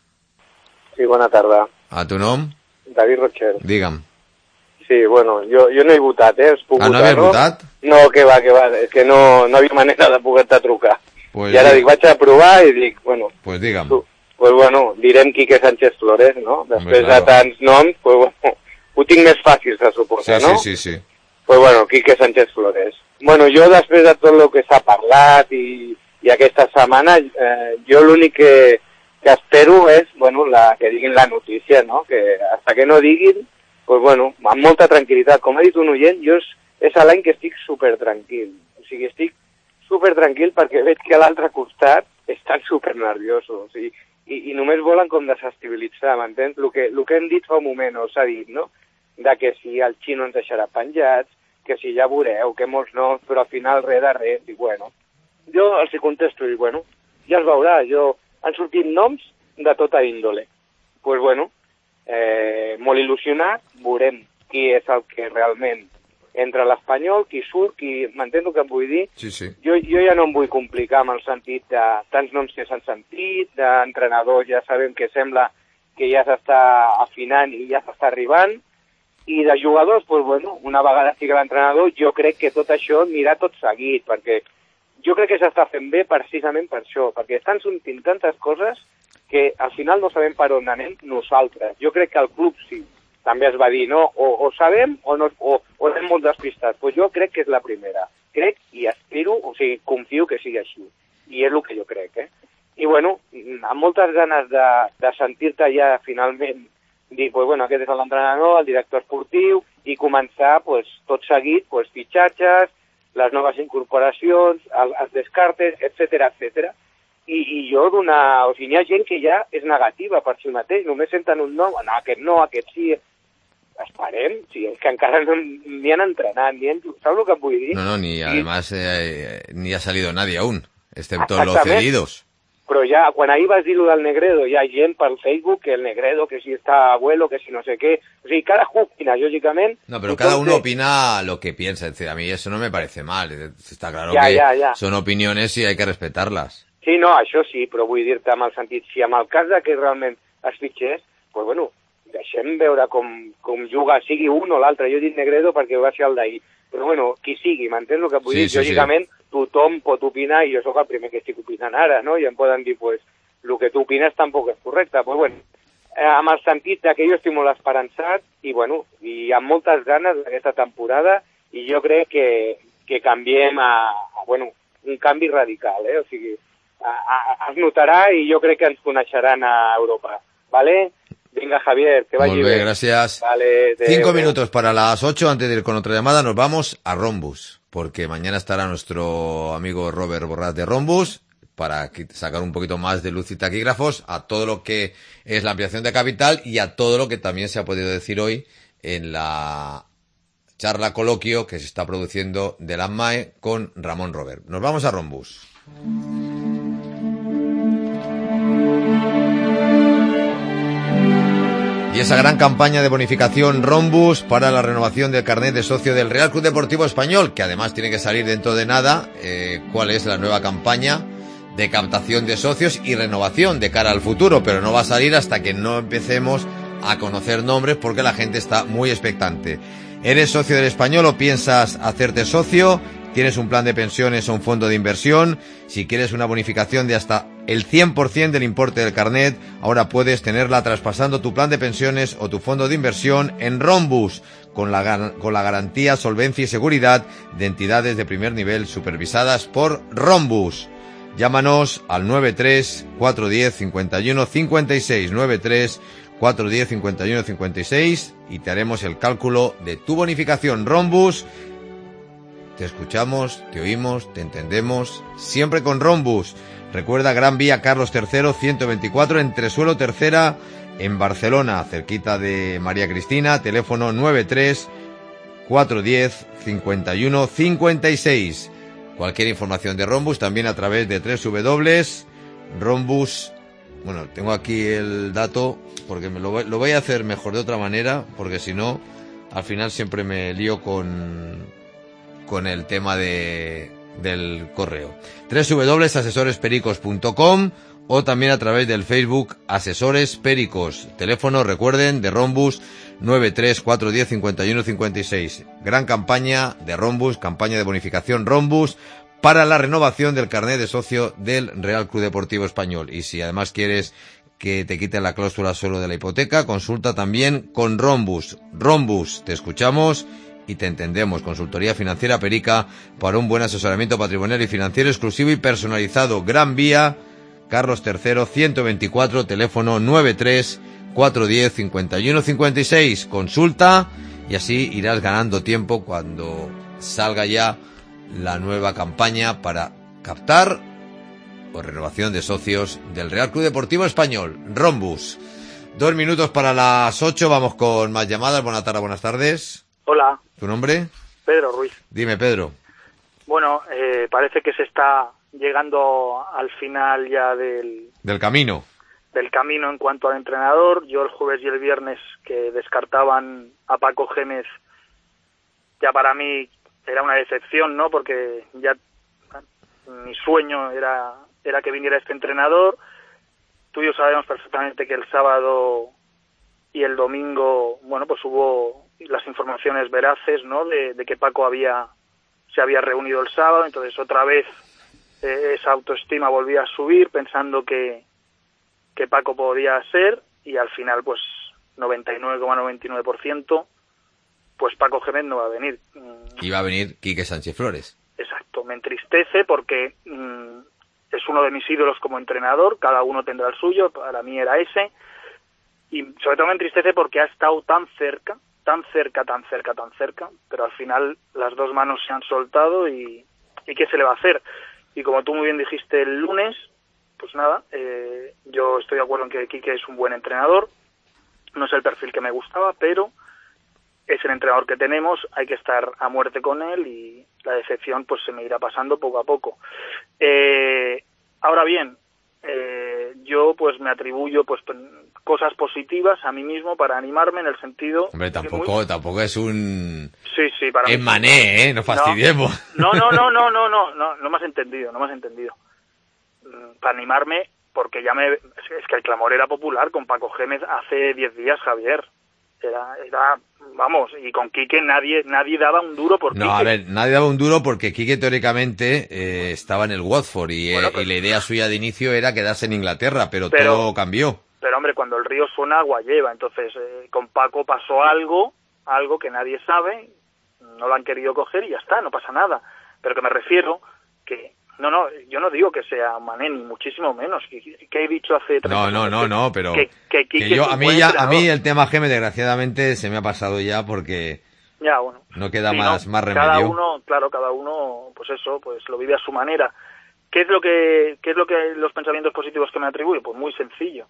Speaker 12: Sí, bona tarda.
Speaker 1: A tu nom?
Speaker 12: David Rocher.
Speaker 1: Digue'm.
Speaker 12: Sí, bueno, jo, jo no he votat, eh? Es puc
Speaker 1: ah, no
Speaker 12: votar,
Speaker 1: havies
Speaker 12: no?
Speaker 1: votat?
Speaker 12: No, que va, que va, és que no, no havia manera de poder-te trucar.
Speaker 1: Pues
Speaker 12: I ara
Speaker 1: dic,
Speaker 12: dic, vaig a provar i dic, bueno...
Speaker 1: Pues digue'm.
Speaker 12: Tu, pues bueno, direm Quique Sánchez Flores, no? Després
Speaker 1: claro.
Speaker 12: de tants noms, pues bueno, ho tinc més fàcil, se suposa,
Speaker 1: sí,
Speaker 12: no?
Speaker 1: Sí, sí, sí.
Speaker 12: Pues bueno, Quique Sánchez Flores. Bueno, jo després de tot el que s'ha parlat i, i aquesta setmana, eh, jo l'únic que, que espero és, bueno, la, que diguin la notícia, no? Que hasta que no diguin, pues bueno, amb molta tranquil·litat. Com ha dit un oient, jo és, és l'any que estic super tranquil. O sigui, estic super tranquil perquè veig que a l'altre costat estan super nerviosos. O sigui, i, i només volen com desestabilitzar, m'entens? El que, el que hem dit fa un moment, o s'ha dit, no? De que si el xino ens deixarà penjats, que si ja veureu, que molts no, però al final res de res, i bueno. Jo els contesto i bueno, ja es veurà, jo... Han sortit noms de tota índole. Doncs pues bueno, eh, molt il·lusionat, veurem qui és el que realment entra a l'Espanyol, qui surt, qui... M'entens el que em vull dir?
Speaker 1: Sí, sí.
Speaker 12: Jo, jo ja no em vull complicar amb el sentit de tants noms que s'han sentit, d'entrenadors ja sabem que sembla que ja s'està afinant i ja s'està arribant, i de jugadors, doncs bueno, una vegada sigui l'entrenador, jo crec que tot això anirà tot seguit, perquè jo crec que s'està fent bé precisament per això, perquè estan sortint tantes coses que al final no sabem per on anem nosaltres. Jo crec que el club sí, també es va dir, no? O, o sabem o, no, o, o anem molt despistats. Pues jo crec que és la primera. Crec i aspiro, o sigui, confio que sigui així. I és el que jo crec, eh? I bueno, amb moltes ganes de, de sentir-te ja finalment dir, pues bueno, aquest és l'entrenador, el director esportiu, i començar, pues, tot seguit, pues, fitxatges, les noves incorporacions, els, els descartes, etcètera, etcètera. I, I jo donar... O sigui, hi ha gent que ja és negativa per si mateix, només senten un nom, no, aquest no, aquest sí... Esperem, sí, és que encara no, ni han entrenat, ni han... ¿Sabes lo que em vull dir?
Speaker 1: No, no, ni
Speaker 12: I...
Speaker 1: además eh, ni ha salido nadie aún, excepto los
Speaker 12: Exactament.
Speaker 1: cedidos.
Speaker 12: Però ja, quan ahir vas dir lo del Negredo, hi ha gent pel Facebook que el Negredo, que si està abuelo, que si no sé què... O sigui, cada uno opina, lògicament...
Speaker 1: No, pero cada uno opina lo que piensa. Es decir, a mí eso no me parece mal. Está claro
Speaker 12: Ja,
Speaker 1: que
Speaker 12: ja, ja.
Speaker 1: son opiniones y hay que respetarlas.
Speaker 12: Sí, no, això sí, però vull dir-te amb el sentit, si amb el cas de que realment es fitxés, doncs bueno, deixem veure com, com juga, sigui un o l'altre. Jo he dit Negredo perquè va ser el d'ahir. Però bueno, qui sigui, m'entens el que vull
Speaker 1: Sí,
Speaker 12: dir?
Speaker 1: sí,
Speaker 12: Lògicament, sí. Tothom pot opinar i jo sóc el primer que estic opinant ara, no? I em poden dir, pues, el que tu opines tampoc és correcte. Pues bueno, eh, amb el sentit que jo estic molt esperançat i bueno, i amb moltes ganes d'aquesta temporada i jo crec que, que canviem a, a, bueno, un canvi radical, eh? O sigui, a, a, es notarà i jo crec que ens coneixeran a Europa, ¿vale? Venga, Javier, que vaya
Speaker 1: Muy
Speaker 12: bien.
Speaker 1: bien, gracias.
Speaker 12: Vale, te...
Speaker 1: Cinco minutos para las ocho. Antes de ir con otra llamada, nos vamos a Rombus, porque mañana estará nuestro amigo Robert Borràs de Rombus para sacar un poquito más de luz y taquígrafos a todo lo que es la ampliación de capital y a todo lo que también se ha podido decir hoy en la charla coloquio que se está produciendo de la M A E con Ramón Robert. Nos vamos a Rombus. Y esa gran campaña de bonificación Rombus para la renovación del carnet de socio del Real Club Deportivo Español, que además tiene que salir dentro de nada, eh, cuál es la nueva campaña de captación de socios y renovación de cara al futuro, pero no va a salir hasta que no empecemos a conocer nombres, porque la gente está muy expectante. ¿Eres socio del Español o piensas hacerte socio? ¿Tienes un plan de pensiones o un fondo de inversión? Si quieres una bonificación de hasta el cien por ciento del importe del carnet, ahora puedes tenerla traspasando tu plan de pensiones o tu fondo de inversión en Rombus, con la, con la garantía, solvencia y seguridad de entidades de primer nivel supervisadas por Rombus. Llámanos al nueve tres cuatro uno cero cinco uno cinco seis, nueve tres cuatro uno cero cinco uno cinco seis, y te haremos el cálculo de tu bonificación. Rombus, te escuchamos, te oímos, te entendemos, siempre con Rombus. Recuerda, Gran Vía Carlos tercero, ciento veinticuatro, Entresuelo Tercera, en Barcelona, cerquita de María Cristina. Teléfono nueve tres cuatro uno cero cinco uno cinco seis. Cualquier información de Rombus también a través de doble u doble u doble u punto rombus. Bueno, tengo aquí el dato porque me lo, voy, lo voy a hacer mejor de otra manera, porque si no, al final siempre me lío con, con el tema de, del correo. doble u doble u doble u punto asesores pericos punto com o también a través del Facebook Asesores Pericos. Teléfono, recuerden, de Rombus nueve tres cuatro uno cero cinco uno cinco seis. Gran campaña de Rombus, campaña de bonificación Rombus para la renovación del carnet de socio del Real Club Deportivo Español. Y si además quieres que te quiten la cláusula solo de la hipoteca, consulta también con Rombus. Rombus, te escuchamos y te entendemos. Consultoría financiera Perica para un buen asesoramiento patrimonial y financiero exclusivo y personalizado. Gran Vía Carlos tercero, ciento veinticuatro, teléfono nueve tres cuatro uno cero cinco uno cinco seis. Consulta y así irás ganando tiempo cuando salga ya la nueva campaña para captar o renovación de socios del Real Club Deportivo Español. Rombus. Dos minutos para las ocho, vamos con más llamadas. Buenas tardes, buenas tardes.
Speaker 13: Hola.
Speaker 1: ¿Tu nombre?
Speaker 13: Pedro Ruiz.
Speaker 1: Dime, Pedro.
Speaker 13: Bueno, eh, parece que se está llegando al final ya del...
Speaker 1: Del camino.
Speaker 13: del camino en cuanto al entrenador. Yo el jueves y el viernes, que descartaban a Paco Gémez, ya para mí era una decepción, ¿no? Porque ya mi sueño era era que viniera este entrenador. Tú y yo sabemos perfectamente que el sábado y el domingo, bueno, pues hubo las informaciones veraces, ¿no? De, de que Paco había se había reunido el sábado, entonces otra vez eh, esa autoestima volvía a subir, pensando que que Paco podía ser, y al final pues noventa y nueve coma noventa y nueve por ciento pues Paco Gémez no va a venir.
Speaker 1: Y va a venir Quique Sánchez Flores.
Speaker 13: Exacto, me entristece porque mmm, es uno de mis ídolos como entrenador, cada uno tendrá el suyo, para mí era ese, y sobre todo me entristece porque ha estado tan cerca, tan cerca, tan cerca, tan cerca, pero al final las dos manos se han soltado y, y ¿qué se le va a hacer? Y como tú muy bien dijiste el lunes, pues nada, eh, yo estoy de acuerdo en que Quique es un buen entrenador, no es el perfil que me gustaba, pero es el entrenador que tenemos, hay que estar a muerte con él y la decepción pues se me irá pasando poco a poco. Eh, ahora bien, eh, yo pues me atribuyo pues cosas positivas a mí mismo para animarme, en el sentido...
Speaker 1: Hombre, tampoco muy... tampoco es un...
Speaker 13: Sí, sí, para
Speaker 1: es
Speaker 13: mí...
Speaker 1: mané, ¿eh? No fastidiemos.
Speaker 13: No, no, no, no, no, no, no, no me has entendido, no me has entendido. Para animarme, porque ya me... Es que el clamor era popular con Paco Gémez hace diez días, Javier. Era, era, vamos, y con Quique nadie nadie daba un duro por Quique.
Speaker 1: No, a ver, nadie daba un duro porque Quique teóricamente eh, estaba en el Watford y,
Speaker 13: bueno,
Speaker 1: eh,
Speaker 13: pues,
Speaker 1: y la idea suya de inicio era quedarse en Inglaterra, pero,
Speaker 13: pero
Speaker 1: todo cambió.
Speaker 13: Pero hombre, cuando el río suena, agua lleva. Entonces, eh, con Paco pasó algo, algo que nadie sabe, no lo han querido coger y ya está, no pasa nada. Pero que me refiero que... No, no, yo no digo que sea Mané, ni muchísimo menos. ¿Qué he dicho hace tres
Speaker 1: No, no, no, no, pero
Speaker 13: que, que, que,
Speaker 1: que yo, a mí ya, a mí el tema Gémez desgraciadamente se me ha pasado ya porque
Speaker 13: ya, bueno,
Speaker 1: no queda
Speaker 13: sí,
Speaker 1: más,
Speaker 13: no,
Speaker 1: más remedio.
Speaker 13: Cada uno, claro, cada uno, pues eso, pues lo vive a su manera. ¿Qué es lo que, qué es lo que los pensamientos positivos que me atribuyo? Pues muy sencillo.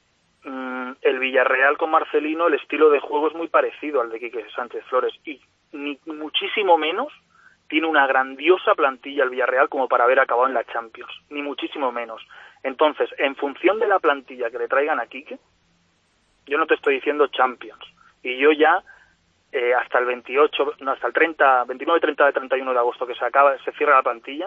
Speaker 13: Mm, el Villarreal con Marcelino, el estilo de juego es muy parecido al de Quique Sánchez Flores y ni muchísimo menos tiene una grandiosa plantilla el Villarreal como para haber acabado en la Champions, ni muchísimo menos. Entonces, en función de la plantilla que le traigan a Quique, yo no te estoy diciendo Champions, y yo ya eh, hasta el veintiocho, no, hasta el treinta, veintinueve, treinta, treinta y uno de agosto que se acaba, se cierra la plantilla,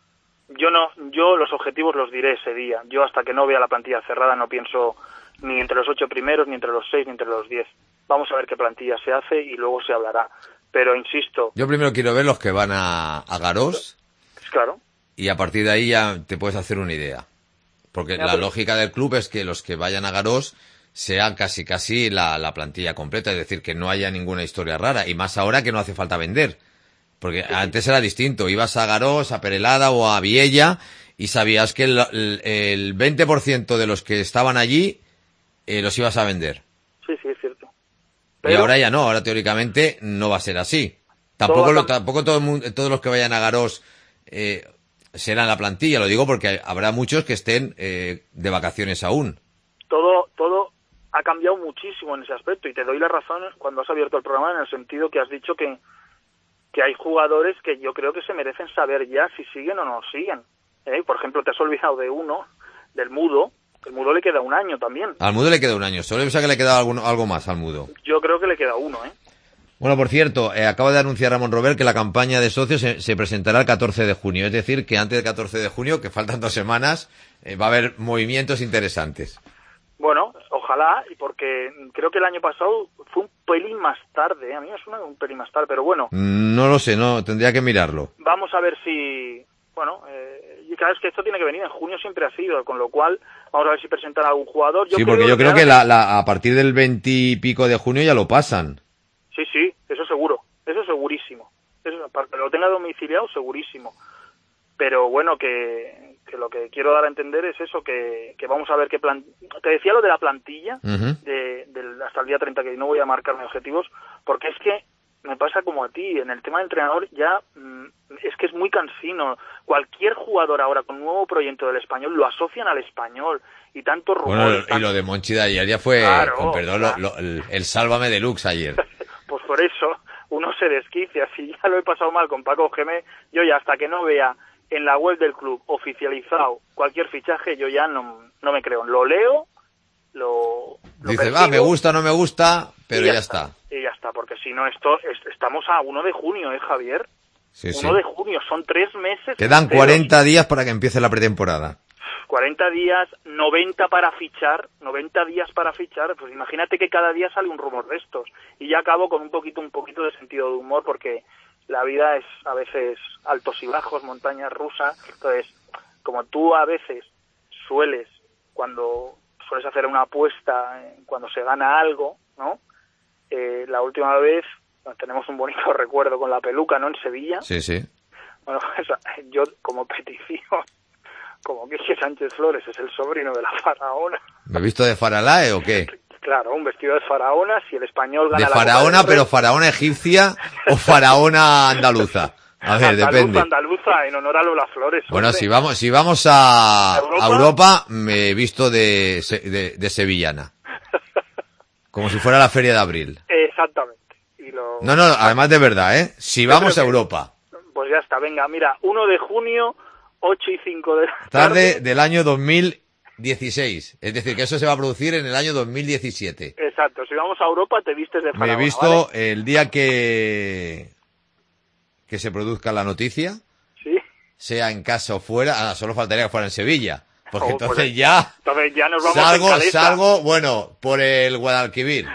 Speaker 13: yo no, yo los objetivos los diré ese día. Yo hasta que no vea la plantilla cerrada no pienso ni entre los ocho primeros, ni entre los seis, ni entre los diez. Vamos a ver qué plantilla se hace y luego se hablará. Pero insisto.
Speaker 1: Yo primero quiero ver los que van a, a Garós.
Speaker 13: Claro.
Speaker 1: Y a partir de ahí ya te puedes hacer una idea. Porque
Speaker 13: Ya,
Speaker 1: la
Speaker 13: pues,
Speaker 1: lógica del club es que los que vayan a Garós sean casi casi la, la plantilla completa. Es decir, que no haya ninguna historia rara. Y más ahora que no hace falta vender. Porque sí, antes era distinto. Ibas a Garós, a Perelada o a Viella y sabías que el, el, el veinte por ciento de los que estaban allí eh, los ibas a vender.
Speaker 13: Sí, sí, es cierto.
Speaker 1: Pero, y ahora ya no, ahora teóricamente no va a ser así. Tampoco, lo, tampoco todo el mundo, todos los que vayan a Garós eh, serán la plantilla, lo digo porque habrá muchos que estén eh, de vacaciones aún.
Speaker 13: Todo, todo ha cambiado muchísimo en ese aspecto y te doy la razón cuando has abierto el programa en el sentido que has dicho que, que hay jugadores que yo creo que se merecen saber ya si siguen o no siguen. ¿Eh? Por ejemplo, te has olvidado de uno, del Mudo. El Mudo le queda un año también.
Speaker 1: Al Mudo le queda un año. Solo pensaba que le quedaba algo, algo más al Mudo.
Speaker 13: Yo creo que le queda uno, ¿eh?
Speaker 1: Bueno, por cierto, eh, acaba de anunciar Ramón Robert que la campaña de socios se, se presentará el catorce de junio. Es decir, que antes del catorce de junio, que faltan dos semanas, eh, va a haber movimientos interesantes.
Speaker 13: Bueno, ojalá, y porque creo que el año pasado fue un pelín más tarde. ¿eh? A mí me suena un pelín más tarde, pero bueno.
Speaker 1: No lo sé, no tendría que mirarlo.
Speaker 13: Vamos a ver si... Bueno, eh, y cada vez que esto tiene que venir, en junio siempre ha sido, con lo cual vamos a ver si presentan a algún jugador. Yo
Speaker 1: sí,
Speaker 13: creo
Speaker 1: porque yo
Speaker 13: que
Speaker 1: creo que la, la, a partir del veinte y pico de junio ya lo pasan.
Speaker 13: Sí, sí, eso seguro, eso para que lo tenga domiciliado, segurísimo. Pero bueno, que, que lo que quiero dar a entender es eso, que, que vamos a ver qué plan... Te decía lo de la plantilla, uh-huh. de, de, hasta el día treinta, que no voy a marcarme objetivos, porque es que me pasa como a ti, en el tema del entrenador ya mmm, es que es muy cansino. Cualquier jugador ahora con nuevo proyecto del Español lo asocian al Español y tanto rumores.
Speaker 1: Bueno, y
Speaker 13: tan...
Speaker 1: lo de Monchi de ayer ya fue,
Speaker 13: claro,
Speaker 1: con perdón, claro. lo, lo, el, el sálvame deluxe ayer.
Speaker 13: Pues por eso uno se desquicia. Si ya lo he pasado mal con Paco Gémez, yo ya hasta que no vea en la web del club oficializado cualquier fichaje, yo ya no, no me creo. Lo leo, lo... lo
Speaker 1: Dices, va, ah, me gusta, no me gusta, pero ya, ya está.
Speaker 13: está. Y ya está, porque si no, esto es, estamos a uno de junio, ¿eh, Javier?
Speaker 1: Sí,
Speaker 13: uno
Speaker 1: sí.
Speaker 13: de junio, son tres meses.
Speaker 1: Quedan
Speaker 13: enteros.
Speaker 1: cuarenta días para que empiece la pretemporada.
Speaker 13: cuarenta días, noventa para fichar, noventa días para fichar, pues imagínate que cada día sale un rumor de estos. Y ya acabo con un poquito, un poquito de sentido de humor, porque la vida es a veces altos y bajos, montañas rusas. Entonces, como tú a veces sueles, cuando sueles hacer una apuesta, cuando se gana algo, ¿no? Eh, la última vez bueno, tenemos un bonito recuerdo con la peluca, ¿no? En Sevilla.
Speaker 1: Sí, sí.
Speaker 13: Bueno, yo como petición, como que Sánchez Flores es el sobrino de la faraona.
Speaker 1: ¿Me he visto de Faralae o qué?
Speaker 13: Claro, un vestido de faraona, si el español gana
Speaker 1: de
Speaker 13: la
Speaker 1: faraona,
Speaker 13: Copa del
Speaker 1: pero faraona egipcia o faraona andaluza. A ver,
Speaker 13: Andaluza,
Speaker 1: depende.
Speaker 13: Andaluza, en honor a Lola Flores.
Speaker 1: Bueno,
Speaker 13: hombre.
Speaker 1: si vamos, si vamos a
Speaker 13: Europa,
Speaker 1: a Europa me he visto de, de, de sevillana. Como si fuera la feria de abril.
Speaker 13: Exactamente. Y lo...
Speaker 1: No, no, además de verdad, ¿eh? Si
Speaker 13: Yo
Speaker 1: vamos a
Speaker 13: creo que-
Speaker 1: Europa.
Speaker 13: Pues ya está, venga, mira, uno de junio, ocho y cinco de la
Speaker 1: Tarde
Speaker 13: tarde.
Speaker 1: del año dos mil dieciséis. Es decir, que eso se va a producir en el año dos mil diecisiete.
Speaker 13: Exacto, si vamos a Europa te vistes de
Speaker 1: Me
Speaker 13: faraona,
Speaker 1: he visto
Speaker 13: ¿vale?
Speaker 1: el día que que se produzca la noticia,
Speaker 13: Sí.
Speaker 1: sea en casa o fuera, ah, solo faltaría que fuera en Sevilla. Porque
Speaker 13: Oh,
Speaker 1: entonces
Speaker 13: pues,
Speaker 1: ya
Speaker 13: Entonces ya nos vamos
Speaker 1: salgo,
Speaker 13: en caleta.
Speaker 1: salgo, bueno, por el Guadalquivir.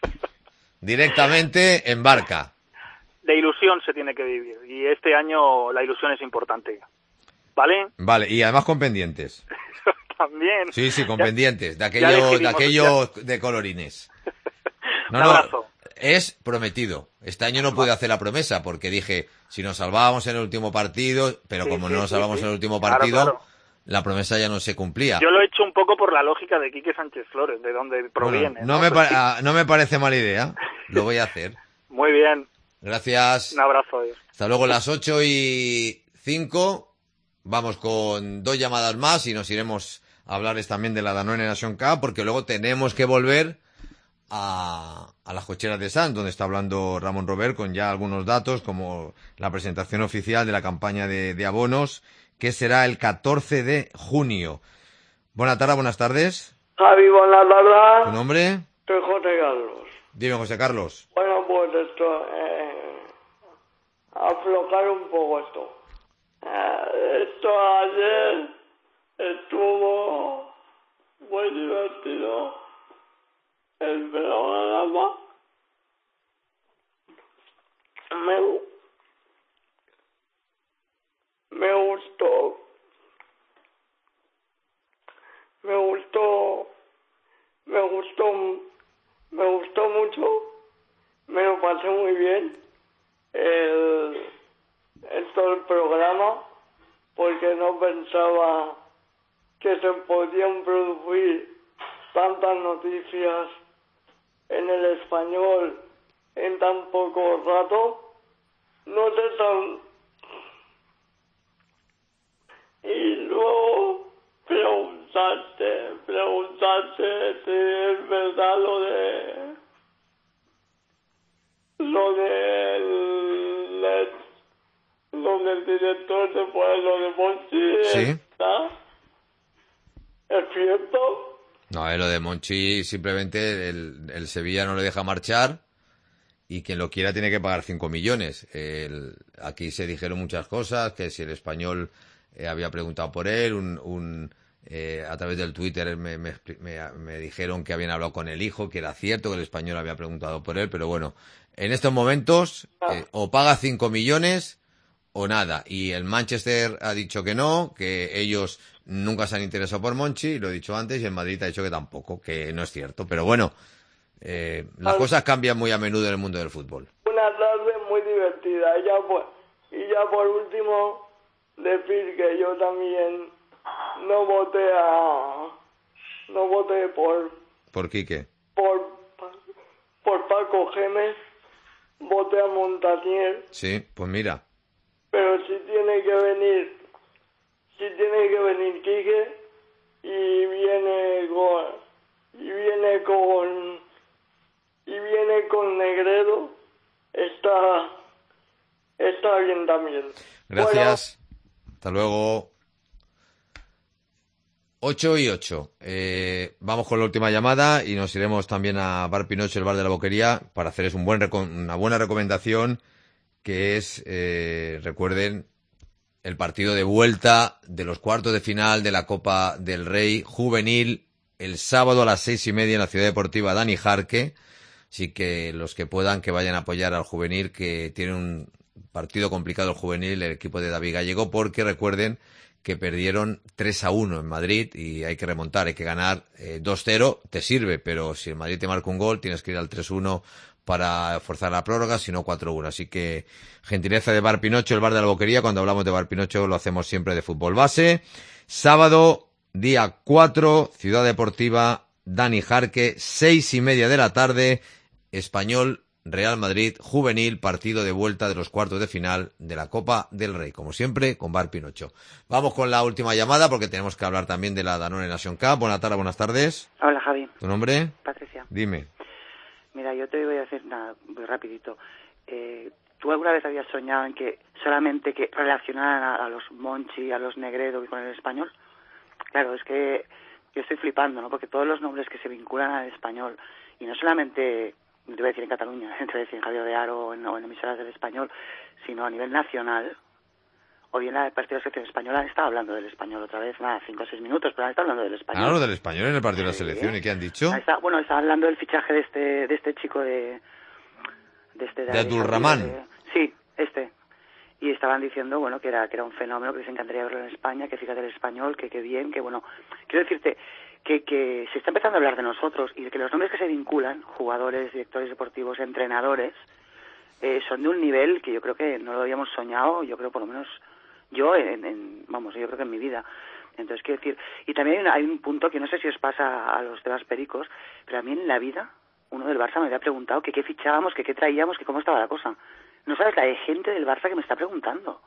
Speaker 1: Directamente en barca.
Speaker 13: De ilusión se tiene que vivir y este año la ilusión es importante, ¿vale?
Speaker 1: Vale, y además con pendientes.
Speaker 13: También.
Speaker 1: Sí, sí, con
Speaker 13: Ya-
Speaker 1: pendientes. De
Speaker 13: ya
Speaker 1: aquellos, de
Speaker 13: decidimos,
Speaker 1: aquellos de colorines. No,
Speaker 13: Un
Speaker 1: no,
Speaker 13: abrazo.
Speaker 1: es prometido. Este año no pude hacer la promesa porque dije, si nos salvábamos en el último partido, pero
Speaker 13: Sí,
Speaker 1: como
Speaker 13: sí,
Speaker 1: no nos
Speaker 13: sí,
Speaker 1: salvamos
Speaker 13: sí.
Speaker 1: en el último
Speaker 13: Claro,
Speaker 1: partido,
Speaker 13: claro.
Speaker 1: la promesa ya no se cumplía.
Speaker 13: Yo lo he hecho un poco por la lógica de Quique Sánchez Flores, de donde
Speaker 1: Bueno,
Speaker 13: proviene.
Speaker 1: no, me
Speaker 13: Pues
Speaker 1: pa- ah, no me parece mala idea. Lo voy a hacer.
Speaker 13: sí. Muy bien,
Speaker 1: Gracias.
Speaker 13: un abrazo. Adiós.
Speaker 1: Hasta luego, las ocho y cinco. Vamos con dos llamadas más y nos iremos a hablarles también de la Danone Nation Cup, porque luego tenemos que volver a, a las cocheras de Sanz, donde está hablando Ramón Robert con ya algunos datos, como la presentación oficial de la campaña de, de abonos, que será el catorce de junio. Buenas tardes, buenas tardes.
Speaker 14: Javi, buenas tardes.
Speaker 1: ¿Tu nombre?
Speaker 14: Soy José Carlos.
Speaker 1: Dime, José Carlos.
Speaker 14: Bueno, pues esto, eh, aflojar un poco esto. Eh, esto ayer estuvo muy divertido el programa. Me, me gustó. Me gustó. Me gustó. Me gustó mucho. Me lo pasé muy bien. El, el todo el programa, porque no pensaba que se podían producir tantas noticias en el español en tan poco rato. No sé tan... Y luego preguntaste, preguntaste si es verdad lo de... Lo del... Lo del director de pues, lo de Monchi.
Speaker 1: Sí.
Speaker 14: ¿Está? ¿Es cierto?
Speaker 1: No, eh, lo de Monchi simplemente el, el Sevilla no le deja marchar y quien lo quiera tiene que pagar cinco millones. El, aquí se dijeron muchas cosas, que si el Español eh, había preguntado por él, un, un eh, a través del Twitter me, me, me, me dijeron que habían hablado con el hijo, que era cierto que el Español había preguntado por él, pero bueno, en estos momentos eh, o paga cinco millones o nada. Y el Manchester ha dicho que no, que ellos nunca se han interesado por Monchi, lo he dicho antes, y el Madrid ha dicho que tampoco, que no es cierto. Pero bueno, eh, las cosas cambian muy a menudo en el mundo del fútbol.
Speaker 14: Una tarde muy divertida. Y ya por, y ya por último, decir que yo también no voté a... No voté por...
Speaker 1: ¿Por Quique?
Speaker 14: Por, por Paco Gémez, voté a Montanier.
Speaker 1: Sí, pues mira.
Speaker 14: Pero si tiene que venir, si tiene que venir Quique y viene con, y viene con, y viene con Negredo, está, está bien también.
Speaker 1: Gracias. Bueno. Hasta luego. ocho y ocho. Eh, vamos con la última llamada y nos iremos también a Bar Pinocho, el bar de la Boquería, para hacerles un buen una buena recomendación, que es, eh, recuerden, el partido de vuelta de los cuartos de final de la Copa del Rey juvenil el sábado a las seis y media en la Ciudad Deportiva Dani Jarque. Así que los que puedan, que vayan a apoyar al juvenil, que tiene un partido complicado el juvenil, el equipo de David Gallego, porque recuerden que perdieron tres a uno en Madrid y hay que remontar, hay que ganar eh, dos cero, te sirve, pero si el Madrid te marca un gol, tienes que ir al tres uno para forzar la prórroga, si no cuatro uno. Así que gentileza de Bar Pinocho, el bar de la Boquería. Cuando hablamos de Bar Pinocho lo hacemos siempre de fútbol base. Sábado, día cuatro, Ciudad Deportiva Dani Jarque, seis y media de la tarde, Español Real Madrid juvenil, partido de vuelta de los cuartos de final de la Copa del Rey, como siempre, con Bar Pinocho. Vamos con la última llamada porque tenemos que hablar también de la Danone Nation Cup. Buenas tardes, buenas tardes.
Speaker 15: Hola, Javi.
Speaker 1: ¿Tu nombre?
Speaker 15: Patricia.
Speaker 1: Dime.
Speaker 15: Mira, yo te voy a decir nada, muy rapidito. Eh, ¿Tú alguna vez habías soñado en que solamente que relacionaran a, a los Monchi, a los Negredo y con el español? Claro, es que yo estoy flipando, ¿no? Porque todos los nombres que se vinculan al español, y no solamente, no te voy a decir en Cataluña, te voy a decir en Radio de Aro o en, o en emisoras del español, sino a nivel nacional. Hoy en la partido de la selección española han estado hablando del español otra vez, nada, cinco o seis minutos, pero han estado hablando del español.
Speaker 1: Claro, del español en el partido de la selección, ¿y qué han dicho?
Speaker 15: Está, bueno, está hablando del fichaje de este de este chico de... De, este,
Speaker 1: de, de Abdulrahman.
Speaker 15: Sí, este. Y estaban diciendo, bueno, que era que era un fenómeno, que les encantaría verlo en España, que fíjate el español, que qué bien, que bueno... Quiero decirte que, que se está empezando a hablar de nosotros y de que los nombres que se vinculan, jugadores, directores deportivos, entrenadores, eh, son de un nivel que yo creo que no lo habíamos soñado, yo creo por lo menos... Yo, en, en, vamos, yo creo que en mi vida. Entonces, quiero decir, y también hay, una, hay un punto que no sé si os pasa a los demás pericos, pero a mí en la vida, uno del Barça me había preguntado que qué fichábamos, que qué traíamos, que cómo estaba la cosa. No sabes la de gente del Barça que me está preguntando.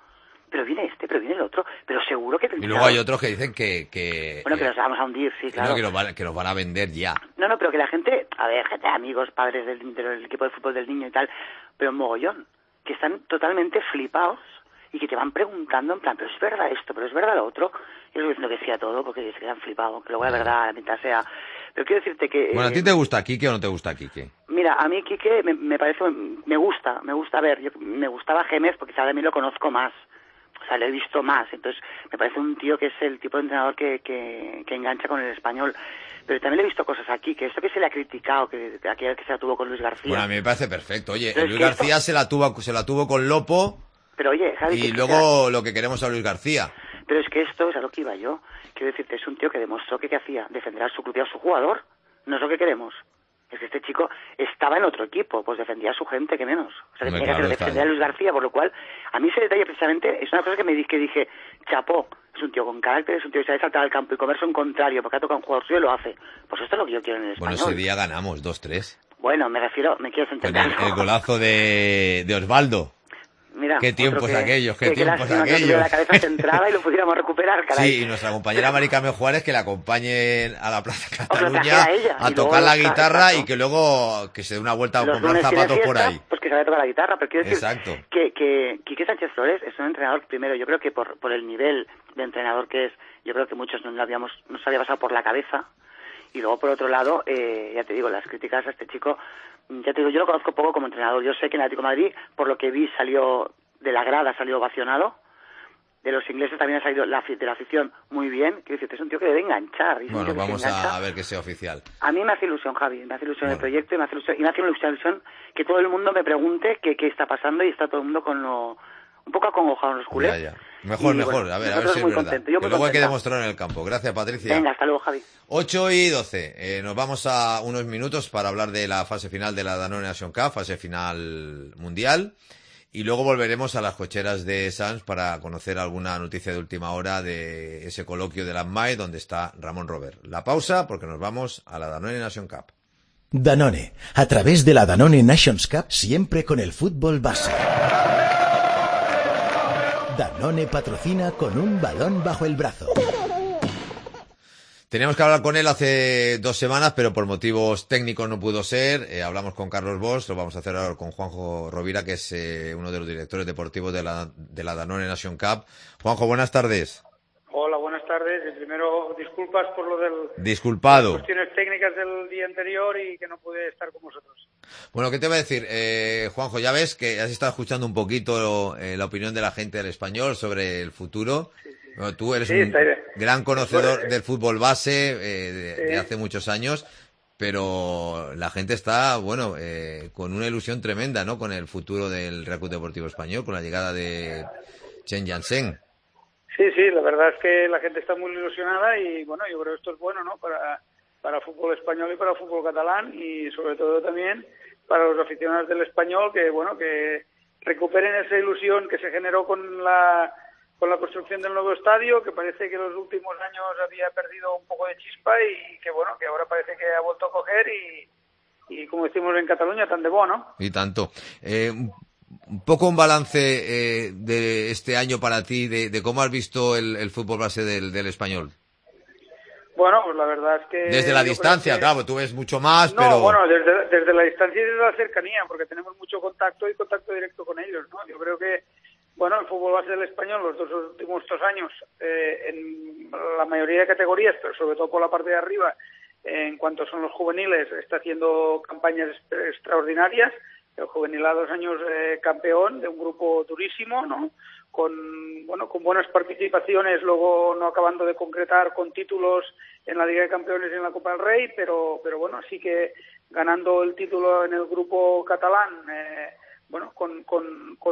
Speaker 15: pero viene este, pero viene el otro, pero seguro que...
Speaker 1: Y luego hay otros que dicen que... que
Speaker 15: bueno, que
Speaker 1: eh,
Speaker 15: nos vamos a hundir, sí, claro.
Speaker 1: no, que, nos van, que nos van a vender ya.
Speaker 15: No, no, pero que la gente, a ver, gente, amigos, padres del, del equipo de fútbol del niño y tal, pero mogollón, que están totalmente flipados y que te van preguntando en plan, pero es verdad esto, pero es verdad lo otro. Yo estoy diciendo que sí a todo porque se quedan flipados, que luego la verdad, la mitad sea... Pero quiero decirte que...
Speaker 1: Bueno, ¿a ti te gusta Quique o no te gusta Quique?
Speaker 15: Mira, a mí Quique me, me parece, me gusta, me gusta ver, yo, me gustaba Gémez porque ahora a mí lo conozco más, o sea, lo he visto más, entonces me parece un tío que es el tipo de entrenador que, que, que engancha con el español, pero también le he visto cosas aquí, que esto que se le ha criticado, que aquel que se la tuvo con Luis García.
Speaker 1: Bueno, a mí me parece perfecto, oye,
Speaker 15: Pero
Speaker 1: Luis
Speaker 15: es que
Speaker 1: García
Speaker 15: esto...
Speaker 1: se la tuvo se la tuvo con Lopo,
Speaker 15: pero oye, Javi,
Speaker 1: y
Speaker 15: que
Speaker 1: luego
Speaker 15: sea...
Speaker 1: lo que queremos a Luis García.
Speaker 15: Pero es que esto es a lo que iba yo, quiero decirte, es un tío que demostró que, que hacía, defender a su club y a su jugador. No es lo que queremos. Es que este chico estaba en otro equipo, pues defendía a su gente, que menos. O sea, que
Speaker 1: Hombre,
Speaker 15: tenía
Speaker 1: claro,
Speaker 15: que
Speaker 1: está
Speaker 15: defender a
Speaker 1: bien.
Speaker 15: Luis García, por lo cual, a mí ese detalle precisamente es una cosa que me di- que dije, chapó, es un tío con carácter, es un tío que sabe saltar al campo y comerse un contrario, porque ha tocado un jugador suyo y lo hace. Pues esto es lo que yo quiero en el
Speaker 1: Bueno,
Speaker 15: español.
Speaker 1: ese día ganamos dos tres.
Speaker 15: Bueno, me refiero, me quieres
Speaker 1: Con
Speaker 15: entender.
Speaker 1: el, el golazo de, de Osvaldo.
Speaker 15: Mira,
Speaker 1: Qué
Speaker 15: otro
Speaker 1: tiempos
Speaker 15: que-
Speaker 1: aquellos, qué
Speaker 15: que- que
Speaker 1: tiempos
Speaker 15: lástima que no tuviera
Speaker 1: aquellos.
Speaker 15: la cabeza centrada y lo pudiéramos recuperar, caray.
Speaker 1: Sí, y nuestra compañera Mari Carmen Juárez que la acompañe a la Plaza
Speaker 15: trajera
Speaker 1: Cataluña
Speaker 15: a ella,
Speaker 1: a
Speaker 15: y luego
Speaker 1: tocar la
Speaker 15: los-
Speaker 1: guitarra
Speaker 15: exacto.
Speaker 1: y que luego que se dé una vuelta a
Speaker 15: Los
Speaker 1: comprar
Speaker 15: lunes tiene
Speaker 1: zapatos por
Speaker 15: fiesta,
Speaker 1: ahí.
Speaker 15: pues que sabe tocar la guitarra, pero quiero decir
Speaker 1: Exacto.
Speaker 15: que, que Quique Sánchez Flores es un entrenador, primero, yo creo que por, por el nivel de entrenador que es, yo creo que muchos no lo habíamos, nos había pasado por la cabeza, y luego por otro lado, eh, ya te digo, las críticas a este chico, ya te digo, yo lo conozco poco como entrenador, yo sé que en el Atlético de Madrid, por lo que vi, salió de la grada, salió ovacionado, de los ingleses también ha salido la, afi- de la afición muy bien, quiero decirte, es un tío que debe enganchar, y es un
Speaker 1: Bueno,
Speaker 15: tío que se
Speaker 1: vamos
Speaker 15: engancha.
Speaker 1: a, a ver que sea oficial.
Speaker 15: A mí me hace ilusión, Javi, me hace ilusión el proyecto y me hace ilusión, y me hace ilusión que todo el mundo me pregunte qué, qué está pasando y está todo el mundo con lo... un poco acongojado en los culés.
Speaker 1: Ya, ya. Mejor,
Speaker 15: Y,
Speaker 1: mejor,
Speaker 15: bueno,
Speaker 1: a ver, a ver
Speaker 15: nosotros
Speaker 1: si es
Speaker 15: muy
Speaker 1: verdad.
Speaker 15: contentos, yo
Speaker 1: Que
Speaker 15: muy
Speaker 1: luego hay que
Speaker 15: contenta.
Speaker 1: demostrarlo en el campo. Gracias, Patricia.
Speaker 15: Venga, hasta luego, Javi.
Speaker 1: ocho y doce. Eh, nos vamos a unos minutos para hablar de la fase final de la Danone Nation Cup, fase final mundial. Y luego volveremos a las cocheras de Sans para conocer alguna noticia de última hora de ese coloquio de la M A E donde está Ramón Robert. La pausa porque nos vamos a la Danone Nation Cup.
Speaker 16: Danone, a través de la Danone Nations Cup, siempre con el fútbol base. Danone patrocina con un balón bajo el brazo.
Speaker 1: Teníamos que hablar con él hace dos semanas, pero por motivos técnicos no pudo ser. Eh, hablamos con Carlos Bosch, lo vamos a hacer ahora con Juanjo Rovira, que es eh, uno de los directores deportivos de la, de la Danone Nation Cup. Juanjo, buenas tardes.
Speaker 8: Hola, buenas tardes. Y primero, disculpas por lo del...
Speaker 1: Disculpado.
Speaker 8: cuestiones técnicas del día anterior y que no pude estar con vosotros.
Speaker 1: Bueno, ¿qué te voy a decir? Eh, Juanjo, ya ves que has estado escuchando un poquito eh, la opinión de la gente del español sobre el futuro. Bueno, tú eres
Speaker 8: Sí,
Speaker 1: un
Speaker 8: está bien.
Speaker 1: gran conocedor
Speaker 8: Bueno,
Speaker 1: del fútbol base eh, de,
Speaker 8: sí.
Speaker 1: de hace muchos años, pero la gente está, bueno, eh, con una ilusión tremenda, ¿no? Con el futuro del Real Club Deportivo Español, con la llegada de Chen Yansen.
Speaker 8: Sí, sí, la verdad es que la gente está muy ilusionada y bueno, yo creo que esto es bueno, ¿no? Para, para el fútbol español y para el fútbol catalán y sobre todo también para los aficionados del español que, bueno, que recuperen esa ilusión que se generó con la con la construcción del nuevo estadio, que parece que en los últimos años había perdido un poco de chispa y que, bueno, que ahora parece que ha vuelto a coger y, y como decimos en Cataluña, tan de bo, ¿no?
Speaker 1: Y tanto. Eh, un poco un balance eh, de este año para ti, de, de cómo has visto el, el fútbol base del, del español.
Speaker 8: Bueno, pues la verdad es que...
Speaker 1: Desde la
Speaker 8: yo
Speaker 1: distancia,
Speaker 8: creo que-
Speaker 1: claro, tú ves mucho más,
Speaker 8: No,
Speaker 1: pero...
Speaker 8: bueno, desde, desde la distancia y desde la cercanía, porque tenemos mucho contacto y contacto directo con ellos, ¿no? Yo creo que, bueno, el fútbol base del español los dos últimos dos años, eh, en la mayoría de categorías, pero sobre todo por la parte de arriba, eh, en cuanto son los juveniles, está haciendo campañas est- extraordinarias. El juvenil a dos años eh, campeón de un grupo durísimo, ¿no? Con, bueno, con buenas participaciones, luego no acabando de concretar con títulos en la Liga de Campeones y en la Copa del Rey, pero, pero bueno, sí que ganando el título en el grupo catalán, eh, bueno, con, con, con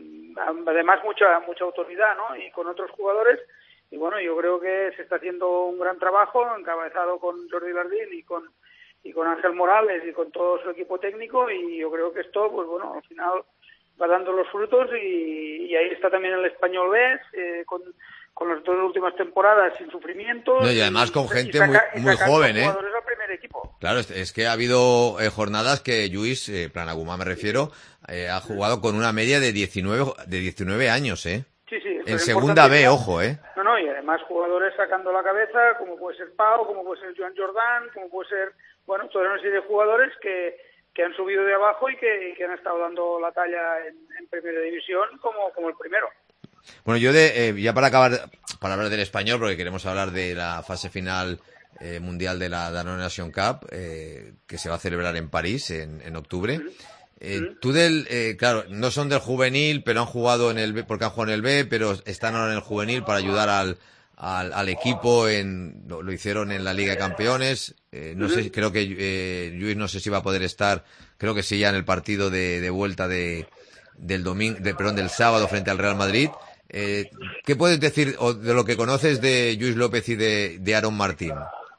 Speaker 8: además mucha mucha autoridad, ¿no? Y con otros jugadores, y bueno, yo creo que se está haciendo un gran trabajo, encabezado con Jordi Lardín y con y con Ángel Morales y con todo su equipo técnico, y yo creo que esto, pues bueno, al final va dando los frutos y, y ahí está también el Español B, eh, con, con las dos últimas temporadas sin sufrimientos.
Speaker 1: No, y además con
Speaker 8: y
Speaker 1: gente
Speaker 8: saca-
Speaker 1: muy,
Speaker 8: y
Speaker 1: muy
Speaker 8: sacando
Speaker 1: joven, ¿eh?
Speaker 8: jugadores al primer equipo.
Speaker 1: Claro, es, es que ha habido eh, jornadas que Lluís, eh, Planagumá me refiero, eh, ha jugado con una media de diecinueve, de diecinueve años, ¿eh?
Speaker 8: Sí, sí,
Speaker 1: En segunda B, ojo, ¿eh?
Speaker 17: No, no, y además jugadores sacando la cabeza, como puede ser Pau, como puede ser Joan Jordan, como puede ser, bueno, toda una serie de jugadores que, que han subido de abajo y que, y que han estado dando la talla en, en Primera División como, como el primero.
Speaker 1: Bueno, yo de, eh, ya para acabar, para hablar del español, porque queremos hablar de la fase final eh, mundial de la Danone Nation Cup, eh, que se va a celebrar en París en, en octubre. Eh, mm. Tú del, eh, claro, no son del juvenil, pero han jugado en el B, porque han jugado en el B, pero están ahora en el juvenil para ayudar al, al, al equipo en, lo, lo hicieron en la Liga de Campeones. Eh, no mm. sé, creo que, eh, Lluís no sé si va a poder estar, creo que sí ya en el partido de, de vuelta de, del domingo, de, perdón, del sábado frente al Real Madrid. Eh, ¿Qué puedes decir o de lo que conoces de Lluís López y de, de Aaron Martín?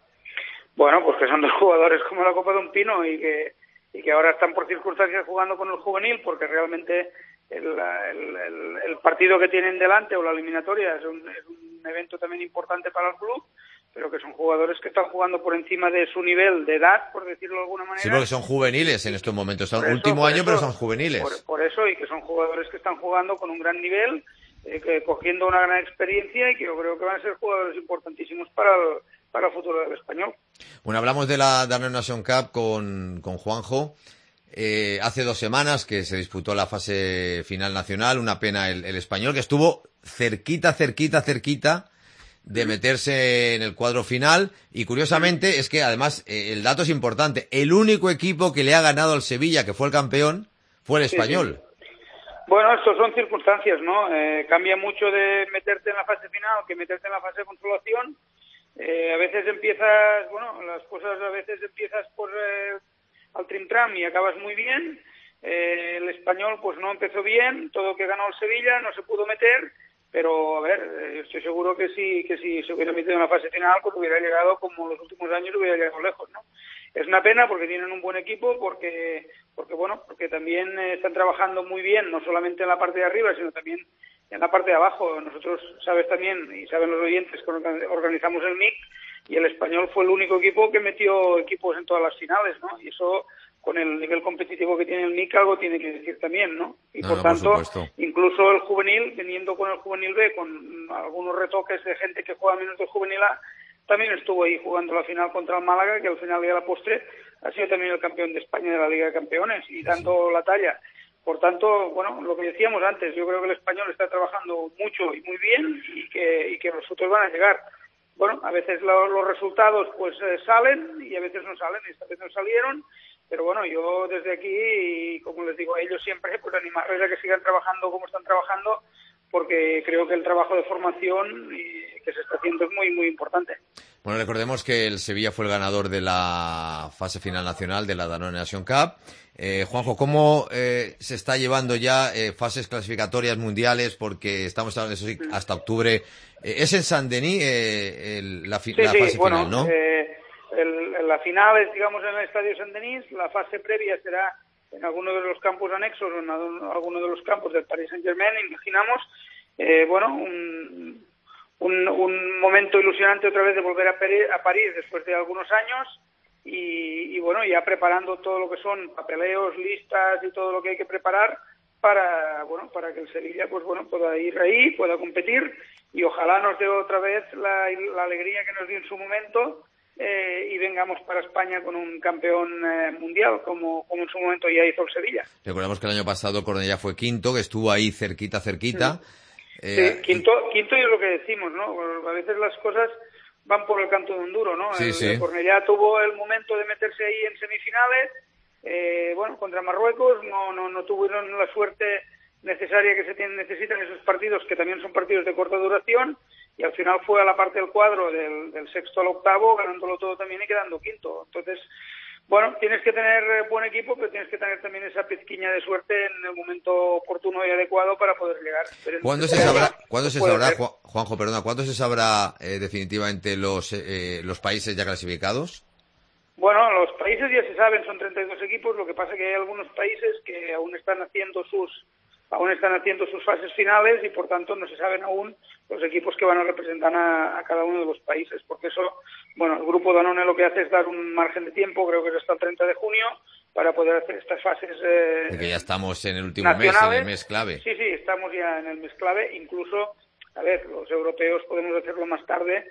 Speaker 17: Bueno, pues que son dos jugadores como la Copa de un Pino y que, y que ahora están por circunstancias jugando con el juvenil, porque realmente el, el, el, el partido que tienen delante o la eliminatoria es un, es un evento también importante para el club, pero que son jugadores que están jugando por encima de su nivel de edad, por decirlo de alguna manera.
Speaker 1: Sí, porque son juveniles en estos momentos, son eso, último año, eso, pero son juveniles.
Speaker 17: Por, por eso, y que son jugadores que están jugando con un gran nivel, eh, que cogiendo una gran experiencia y que yo creo que van a ser jugadores importantísimos para el, para el futuro del español.
Speaker 1: Bueno, hablamos de la Danone Nation Cup con, con Juanjo. Eh, hace dos semanas que se disputó la fase final nacional, una pena el, el español, que estuvo cerquita, cerquita, cerquita de meterse en el cuadro final, y curiosamente es que además eh, el dato es importante, el único equipo que le ha ganado al Sevilla, que fue el campeón, fue el español.
Speaker 17: Sí, sí. Bueno, esto son circunstancias, ¿no? Eh, cambia mucho de meterte en la fase final que meterte en la fase de consolación. Eh, a veces empiezas, bueno, las cosas a veces empiezas por eh, al trim-tram y acabas muy bien. Eh, el español pues no empezó bien, todo que ganó el Sevilla no se pudo meter, pero a ver, eh, estoy seguro que sí, que si se hubiera metido en la fase final pues hubiera llegado, como los últimos años, hubiera llegado lejos, ¿no? Es una pena porque tienen un buen equipo, porque, porque bueno, porque también eh, están trabajando muy bien, no solamente en la parte de arriba, sino también en la parte de abajo. Nosotros, sabes también, y saben los oyentes, que organizamos el M I C, y el español fue el único equipo que metió equipos en todas las finales, ¿no? Y eso, con el nivel competitivo que tiene el M I C, algo tiene que decir también, ¿no? Y
Speaker 1: no,
Speaker 17: por
Speaker 1: no,
Speaker 17: tanto,
Speaker 1: por
Speaker 17: incluso el juvenil, viniendo con el juvenil B, con algunos retoques de gente que juega menos del juvenil A, también estuvo ahí jugando la final contra el Málaga, que al final y a la postre ha sido también el campeón de España de la Liga de Campeones, y dando la talla. Por tanto, bueno, lo que decíamos antes, yo creo que el español está trabajando mucho y muy bien, y que, y que los frutos van a llegar. Bueno, a veces lo, los resultados pues eh, salen y a veces no salen, y esta vez no salieron, pero bueno, yo desde aquí, y como les digo a ellos siempre, pues animarles a que sigan trabajando como están trabajando, porque creo que el trabajo de formación y que se está haciendo es muy, muy importante.
Speaker 1: Bueno, recordemos que el Sevilla fue el ganador de la fase final nacional de la Danone Nation Cup. Eh, Juanjo, ¿cómo eh, se está llevando ya eh, fases clasificatorias mundiales? Porque estamos hablando, eso sí, hasta octubre. Eh, ¿Es en Saint-Denis eh, el, la, fi
Speaker 17: sí,
Speaker 1: la
Speaker 17: sí,
Speaker 1: fase
Speaker 17: bueno,
Speaker 1: final, no?
Speaker 17: Eh, el, la final es, digamos, en el Estadio Saint-Denis. La fase previa será en alguno de los campos anexos o en alguno de los campos del Paris Saint-Germain, imaginamos. Eh, bueno, un, un, un momento ilusionante otra vez de volver a, Peri a París después de algunos años. Y, y bueno, ya preparando todo lo que son papeleos, listas y todo lo que hay que preparar para, bueno, para que el Sevilla pues bueno pueda ir ahí, pueda competir, y ojalá nos dé otra vez la, la alegría que nos dio en su momento, eh, y vengamos para España con un campeón eh, mundial como, como en su momento ya hizo el Sevilla.
Speaker 1: Recordamos que el año pasado Cornellá fue quinto, que estuvo ahí cerquita, cerquita.
Speaker 17: Mm. Eh, sí, quinto, quinto es lo que decimos, ¿no? A veces las cosas van por el canto de un duro, ¿no?
Speaker 1: Sí,
Speaker 17: el,
Speaker 1: sí.
Speaker 17: el Cornellá tuvo el momento de meterse ahí en semifinales, eh, bueno, contra Marruecos, no, no, no tuvieron la suerte necesaria que se tienen, necesitan esos partidos, que también son partidos de corta duración, y al final fue a la parte del cuadro del, del sexto al octavo, ganándolo todo también y quedando quinto. Entonces, bueno, tienes que tener buen equipo, pero tienes que tener también esa pizquiña de suerte en el momento oportuno y adecuado para poder llegar. Pero
Speaker 1: ¿Cuándo se sabrá, ¿cuándo se sabrá Juanjo, perdona, cuándo se sabrá eh, definitivamente los, eh, los países ya clasificados?
Speaker 17: Bueno, los países ya se saben, son treinta y dos equipos, lo que pasa que hay algunos países que aún están haciendo sus aún están haciendo sus fases finales, y por tanto no se saben aún los equipos que van a representar a, a cada uno de los países, porque eso, bueno, el grupo Danone lo que hace es dar un margen de tiempo, creo que es hasta el treinta de junio, para poder hacer estas fases eh,
Speaker 1: porque ya estamos en el último mes, en el mes clave.
Speaker 17: Sí, sí, estamos ya en el mes clave, incluso a ver, los europeos podemos hacerlo más tarde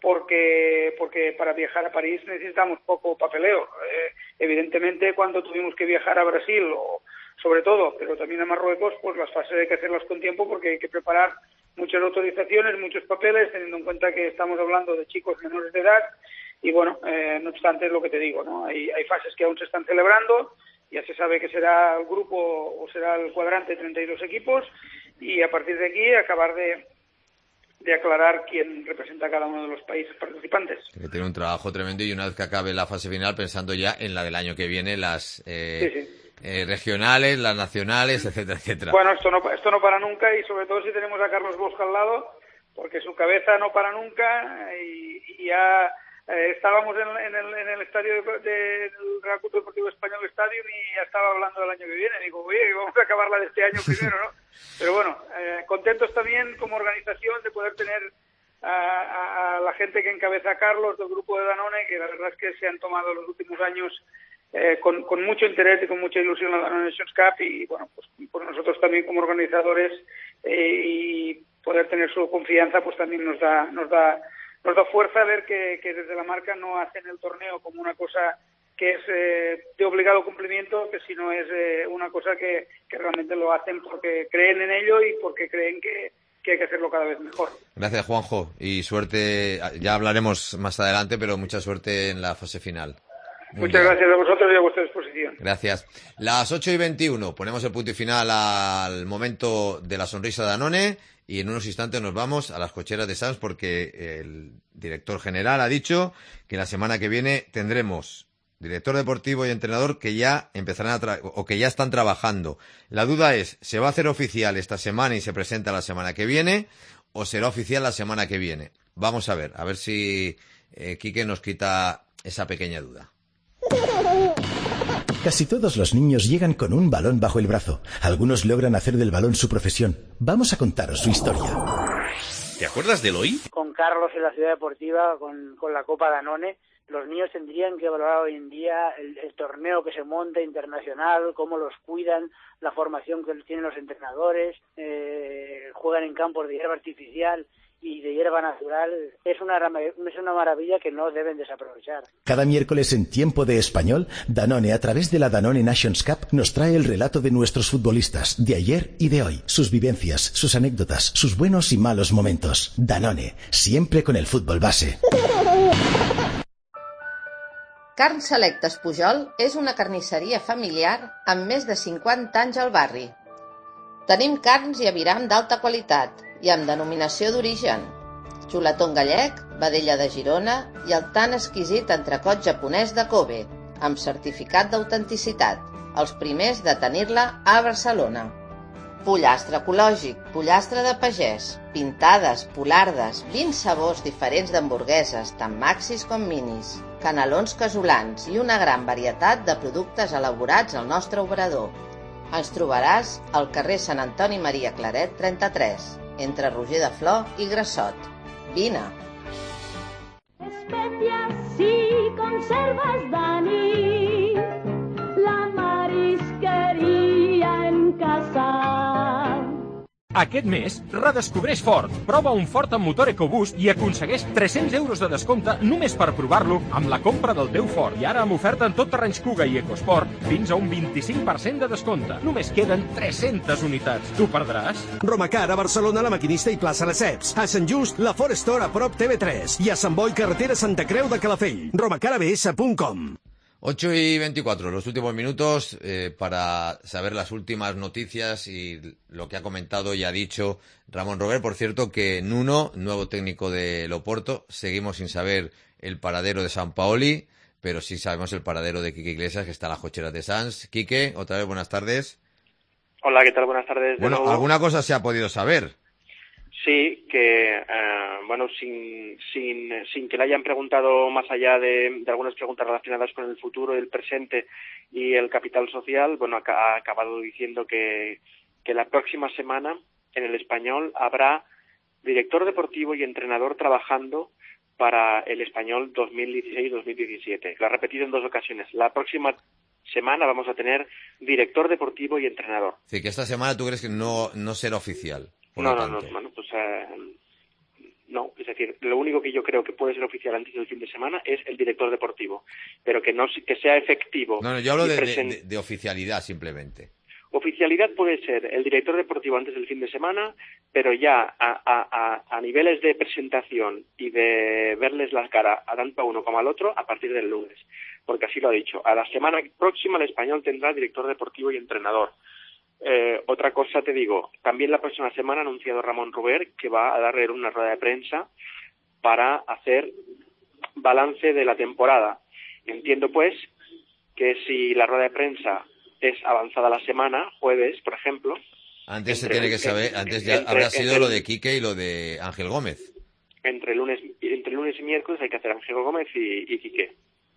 Speaker 17: porque porque para viajar a París necesitamos poco papeleo. Eh, evidentemente, cuando tuvimos que viajar a Brasil, o sobre todo, pero también a Marruecos, pues las fases hay que hacerlas con tiempo porque hay que preparar muchas autorizaciones, muchos papeles, teniendo en cuenta que estamos hablando de chicos menores de edad. Y bueno, eh, no obstante, es lo que te digo, ¿no? Hay, hay fases que aún se están celebrando, ya se sabe que será el grupo o será el cuadrante treinta y dos equipos, y a partir de aquí acabar de, de aclarar quién representa a cada uno de los países participantes.
Speaker 1: Que tiene un trabajo tremendo, y una vez que acabe la fase final, pensando ya en la del año que viene, las eh,
Speaker 17: Sí, sí.
Speaker 1: Eh, regionales, las nacionales, etcétera, etcétera.
Speaker 17: Bueno, esto no, esto no para nunca, y sobre todo si tenemos a Carlos Bosca al lado, porque su cabeza no para nunca, y, y ya eh, estábamos en, en, el, en el estadio de, de, del Real Club Deportivo Español Stadium, y ya estaba hablando del año que viene. Digo, oye, vamos a acabarla de este año primero, ¿no? Pero bueno, eh, contentos también como organización de poder tener a, a, a la gente que encabeza a Carlos del grupo de Danone, que la verdad es que se han tomado los últimos años Eh, con, con mucho interés y con mucha ilusión la Danone Nations Cup, y bueno, pues por nosotros también como organizadores, eh, y poder tener su confianza pues también nos da nos da nos da fuerza ver que, que desde la marca no hacen el torneo como una cosa que es eh, de obligado cumplimiento, que si no es eh, una cosa que, que realmente lo hacen porque creen en ello y porque creen que que hay que hacerlo cada vez mejor.
Speaker 1: Gracias, Juanjo, y suerte. Ya hablaremos más adelante, pero mucha suerte en la fase final.
Speaker 17: Muchas gracias a vosotros y a vuestra disposición.
Speaker 1: Gracias. Las ocho y veintiuno, ponemos el punto y final al momento de la sonrisa de Danone, y en unos instantes nos vamos a las cocheras de Sants, porque el director general ha dicho que la semana que viene tendremos director deportivo y entrenador que ya empezarán a tra- o que ya están trabajando. La duda es, ¿se va a hacer oficial esta semana y se presenta la semana que viene, o será oficial la semana que viene? Vamos a ver, a ver si eh, Quique nos quita esa pequeña duda.
Speaker 16: Casi todos los niños llegan con un balón bajo el brazo. Algunos logran hacer del balón su profesión. Vamos a contaros su historia.
Speaker 18: ¿Te acuerdas del hoy?
Speaker 15: Con Carlos en la ciudad deportiva, con, con la Copa Danone, los niños tendrían que valorar hoy en día el, el torneo que se monta internacional, cómo los cuidan, la formación que tienen los entrenadores, eh, juegan en campos de hierba artificial y de hierba natural. Es una, es una maravilla que no deben desaprovechar.
Speaker 16: Cada miércoles en Tiempo de Español, Danone, a través de la Danone Nations Cup, nos trae el relato de nuestros futbolistas, de ayer y de hoy, sus vivencias, sus anécdotas, sus buenos y malos momentos. Danone, siempre con el fútbol base.
Speaker 19: Carn Selectes Pujol és una carnisseria familiar amb més de cinquanta anys al barri. Tenim carns i aviram d'alta qualitat i amb denominació d'origen. Xuletón gallec, vedella de Girona i el tan exquisit entrecot japonès de Kobe, amb certificat d'autenticitat, els primers de tenir-la a Barcelona. Pollastre ecològic, pollastre de pagès, pintades, polardes, vint sabors diferents d'hamburgueses, tant maxis com minis, canelons casolans i una gran varietat de productes elaborats al nostre obrador. Ens trobaràs al carrer Sant Antoni Maria Claret trenta-tres, entre Roger de Flor i Grassot. Vine!
Speaker 2: Especias y conservas, Dani, la marisquería en casa.
Speaker 20: Aquest mes, redescobreix Ford. Prova un Ford amb motor EcoBoost i aconsegueix tres-cents euros de descompte només per provar-lo amb la compra del teu Ford. I ara amb oferta en tot terrenys Kuga i EcoSport fins a un vint-i-cinc per cent de descompte. Només queden tres-centes unitats. T'ho perdràs?
Speaker 21: Romacar a Barcelona, La Maquinista i plaça Lesseps. A Sant Just, la Ford Store a prop T V tres. I a Sant Boi, carretera Santa Creu de Calafell. romacar a b s punt com.
Speaker 1: ocho y veinticuatro, los últimos minutos eh, para saber las últimas noticias y lo que ha comentado y ha dicho Ramón Rober. Por cierto, que Nuno, nuevo técnico de Loporto, seguimos sin saber el paradero de San Paoli, pero sí sabemos el paradero de Quique Iglesias, que está en las cocheras de Sants. Quique, otra vez buenas tardes.
Speaker 5: Hola, ¿qué tal? Buenas tardes.
Speaker 1: Bueno,
Speaker 5: nuevo.
Speaker 1: ¿Alguna cosa se ha podido saber?
Speaker 5: Sí, que, eh, bueno, sin, sin, sin que le hayan preguntado más allá de, de algunas preguntas relacionadas con el futuro, el presente y el capital social, bueno, ha, ha acabado diciendo que, que la próxima semana en el Español habrá director deportivo y entrenador trabajando para el Español dos mil dieciséis dos mil diecisiete. Lo ha repetido en dos ocasiones. La próxima semana vamos a tener director deportivo y entrenador.
Speaker 1: Sí, que esta semana tú crees que no, no será oficial.
Speaker 5: No, no, no, bueno, pues eh, no, es decir, lo único que yo creo que puede ser oficial antes del fin de semana es el director deportivo, pero que no que sea efectivo.
Speaker 1: No, no, yo hablo de,
Speaker 5: presen...
Speaker 1: de, de oficialidad simplemente.
Speaker 5: Oficialidad puede ser el director deportivo antes del fin de semana, pero ya a, a, a, a niveles de presentación y de verles las caras a tanto a uno como al otro a partir del lunes, porque así lo ha dicho. A la semana próxima el Español tendrá director deportivo y entrenador. Eh, otra cosa te digo, también la próxima semana ha anunciado Ramón Ruber que va a darle una rueda de prensa para hacer balance de la temporada. Entiendo pues que si la rueda de prensa es avanzada la semana, jueves, por ejemplo.
Speaker 1: Antes se tiene que saber, antes ya habrá sido lo de Quique y lo de Ángel Gómez.
Speaker 5: Entre lunes, entre lunes y miércoles hay que hacer Ángel Gómez y, y Quique.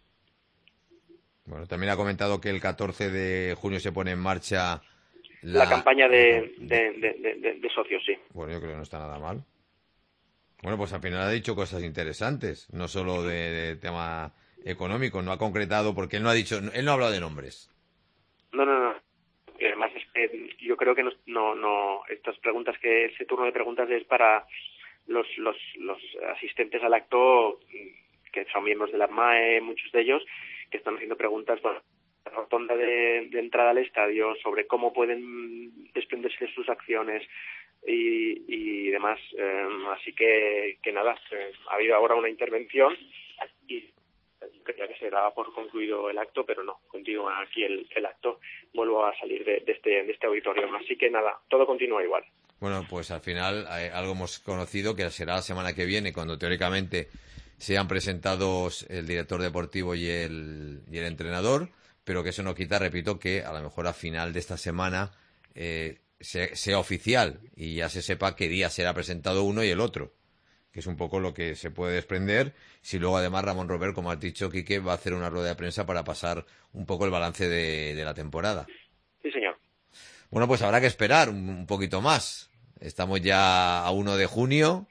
Speaker 1: Bueno, también ha comentado que el catorce de junio se pone en marcha la,
Speaker 5: la campaña de, de, de, de, de, de socios, sí.
Speaker 1: Bueno, yo creo que no está nada mal. Bueno, pues al final ha dicho cosas interesantes, no solo de, de tema económico, no ha concretado, porque él no ha dicho, él no ha hablado de nombres.
Speaker 5: No, no, no. Y además es que yo creo que no, no, no, estas preguntas, que ese turno de preguntas es para los, los, los asistentes al acto, que son miembros de la M A E, muchos de ellos, que están haciendo preguntas, bueno, la rotonda de, de entrada al estadio, sobre cómo pueden desprenderse de sus acciones y, y demás. Eh, así que, que nada, eh, ha habido ahora una intervención y creía que se daba por concluido el acto, pero no, continúa aquí el, el acto, vuelvo a salir de, de, este, de este auditorio. Así que nada, todo continúa igual.
Speaker 1: Bueno, pues al final eh, algo hemos conocido que será la semana que viene, cuando teóricamente sean presentados el director deportivo y el, y el entrenador, pero que eso no quita, repito, que a lo mejor a final de esta semana eh, sea, sea oficial y ya se sepa qué día será presentado uno y el otro, que es un poco lo que se puede desprender, si luego además Ramón Ruber, como has dicho, Quique, va a hacer una rueda de prensa para pasar un poco el balance de, de la temporada.
Speaker 5: Sí, señor.
Speaker 1: Bueno, pues habrá que esperar un, un poquito más. Estamos ya a uno de junio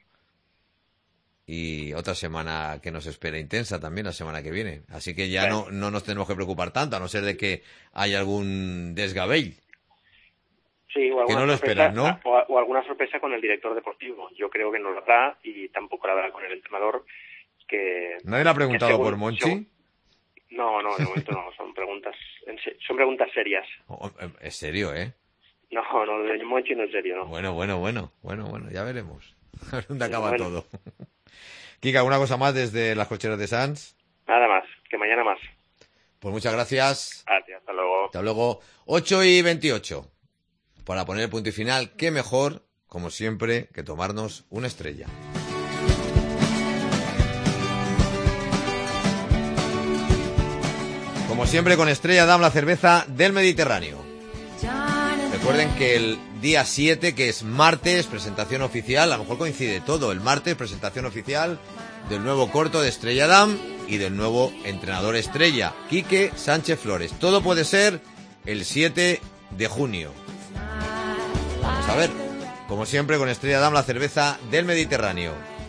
Speaker 1: y otra semana que nos espera intensa también la semana que viene. Así que ya no, no nos tenemos que preocupar tanto, a no ser de que haya algún desgabell.
Speaker 5: Sí, o alguna,
Speaker 1: que no lo
Speaker 5: sorpresa,
Speaker 1: esperan, ¿no?
Speaker 5: o, o alguna sorpresa con el director deportivo. Yo creo que no lo habrá y tampoco lo habrá con el entrenador. Que
Speaker 1: ¿Nadie le ha preguntado
Speaker 5: según,
Speaker 1: por Monchi?
Speaker 5: Según, no, no, de momento no. Son preguntas, son preguntas serias.
Speaker 1: Oh, es serio, ¿eh?
Speaker 5: No, no, de Monchi no es serio, ¿no?
Speaker 1: Bueno, bueno, bueno, bueno, bueno, ya veremos. A ver dónde acaba
Speaker 5: bueno.
Speaker 1: todo. Kika, ¿alguna cosa más desde las cocheras de Sanz?
Speaker 5: Nada más, que mañana más.
Speaker 1: Pues muchas gracias.
Speaker 5: Gracias, hasta luego.
Speaker 1: Hasta luego. ocho y veintiocho. Para poner el punto y final, qué mejor, como siempre, que tomarnos una estrella. Como siempre, con Estrella Damm, la cerveza del Mediterráneo. Recuerden que el día siete, que es martes, presentación oficial, a lo mejor coincide todo, el martes, presentación oficial del nuevo corto de Estrella Damm y del nuevo entrenador estrella, Quique Sánchez Flores. Todo puede ser el siete de junio. Vamos a ver, como siempre, con Estrella Damm, la cerveza del Mediterráneo.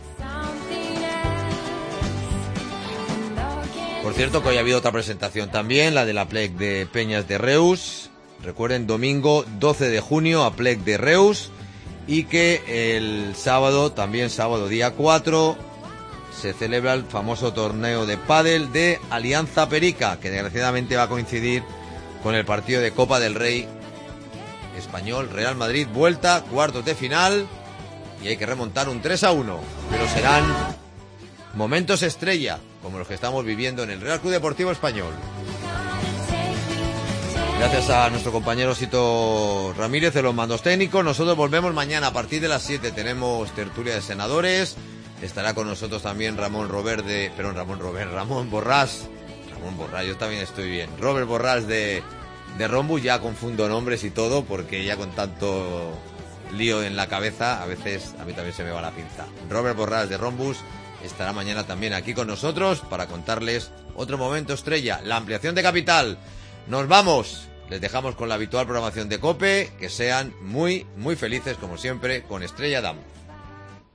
Speaker 1: Por cierto, que hoy ha habido otra presentación también, la de la Plec de Peñas de Reus. Recuerden, domingo doce de junio, a Plec de Reus. Y que el sábado, también sábado día cuatro, se celebra el famoso torneo de pádel de Alianza Perica, que desgraciadamente va a coincidir con el partido de Copa del Rey Español Real Madrid, vuelta, cuartos de final, y hay que remontar un tres a uno, pero serán momentos estrella, como los que estamos viviendo en el Real Club Deportivo Español. Gracias a nuestro compañero Sito Ramírez de los mandos técnicos. Nosotros volvemos mañana a partir de las siete, tenemos tertulia de senadores, estará con nosotros también Ramón Robert de, perdón, Ramón Robert, Ramón Borrás, Ramón Borrás, yo también estoy bien, Robert Borrás de De Rombus, ya confundo nombres y todo, porque ya con tanto lío en la cabeza, a veces a mí también se me va la pinza. Robert Borrás de Rombus estará mañana también aquí con nosotros para contarles otro momento estrella, la ampliación de capital. Nos vamos, les dejamos con la habitual programación de COPE, que sean muy, muy felices como siempre con Estrella Damm.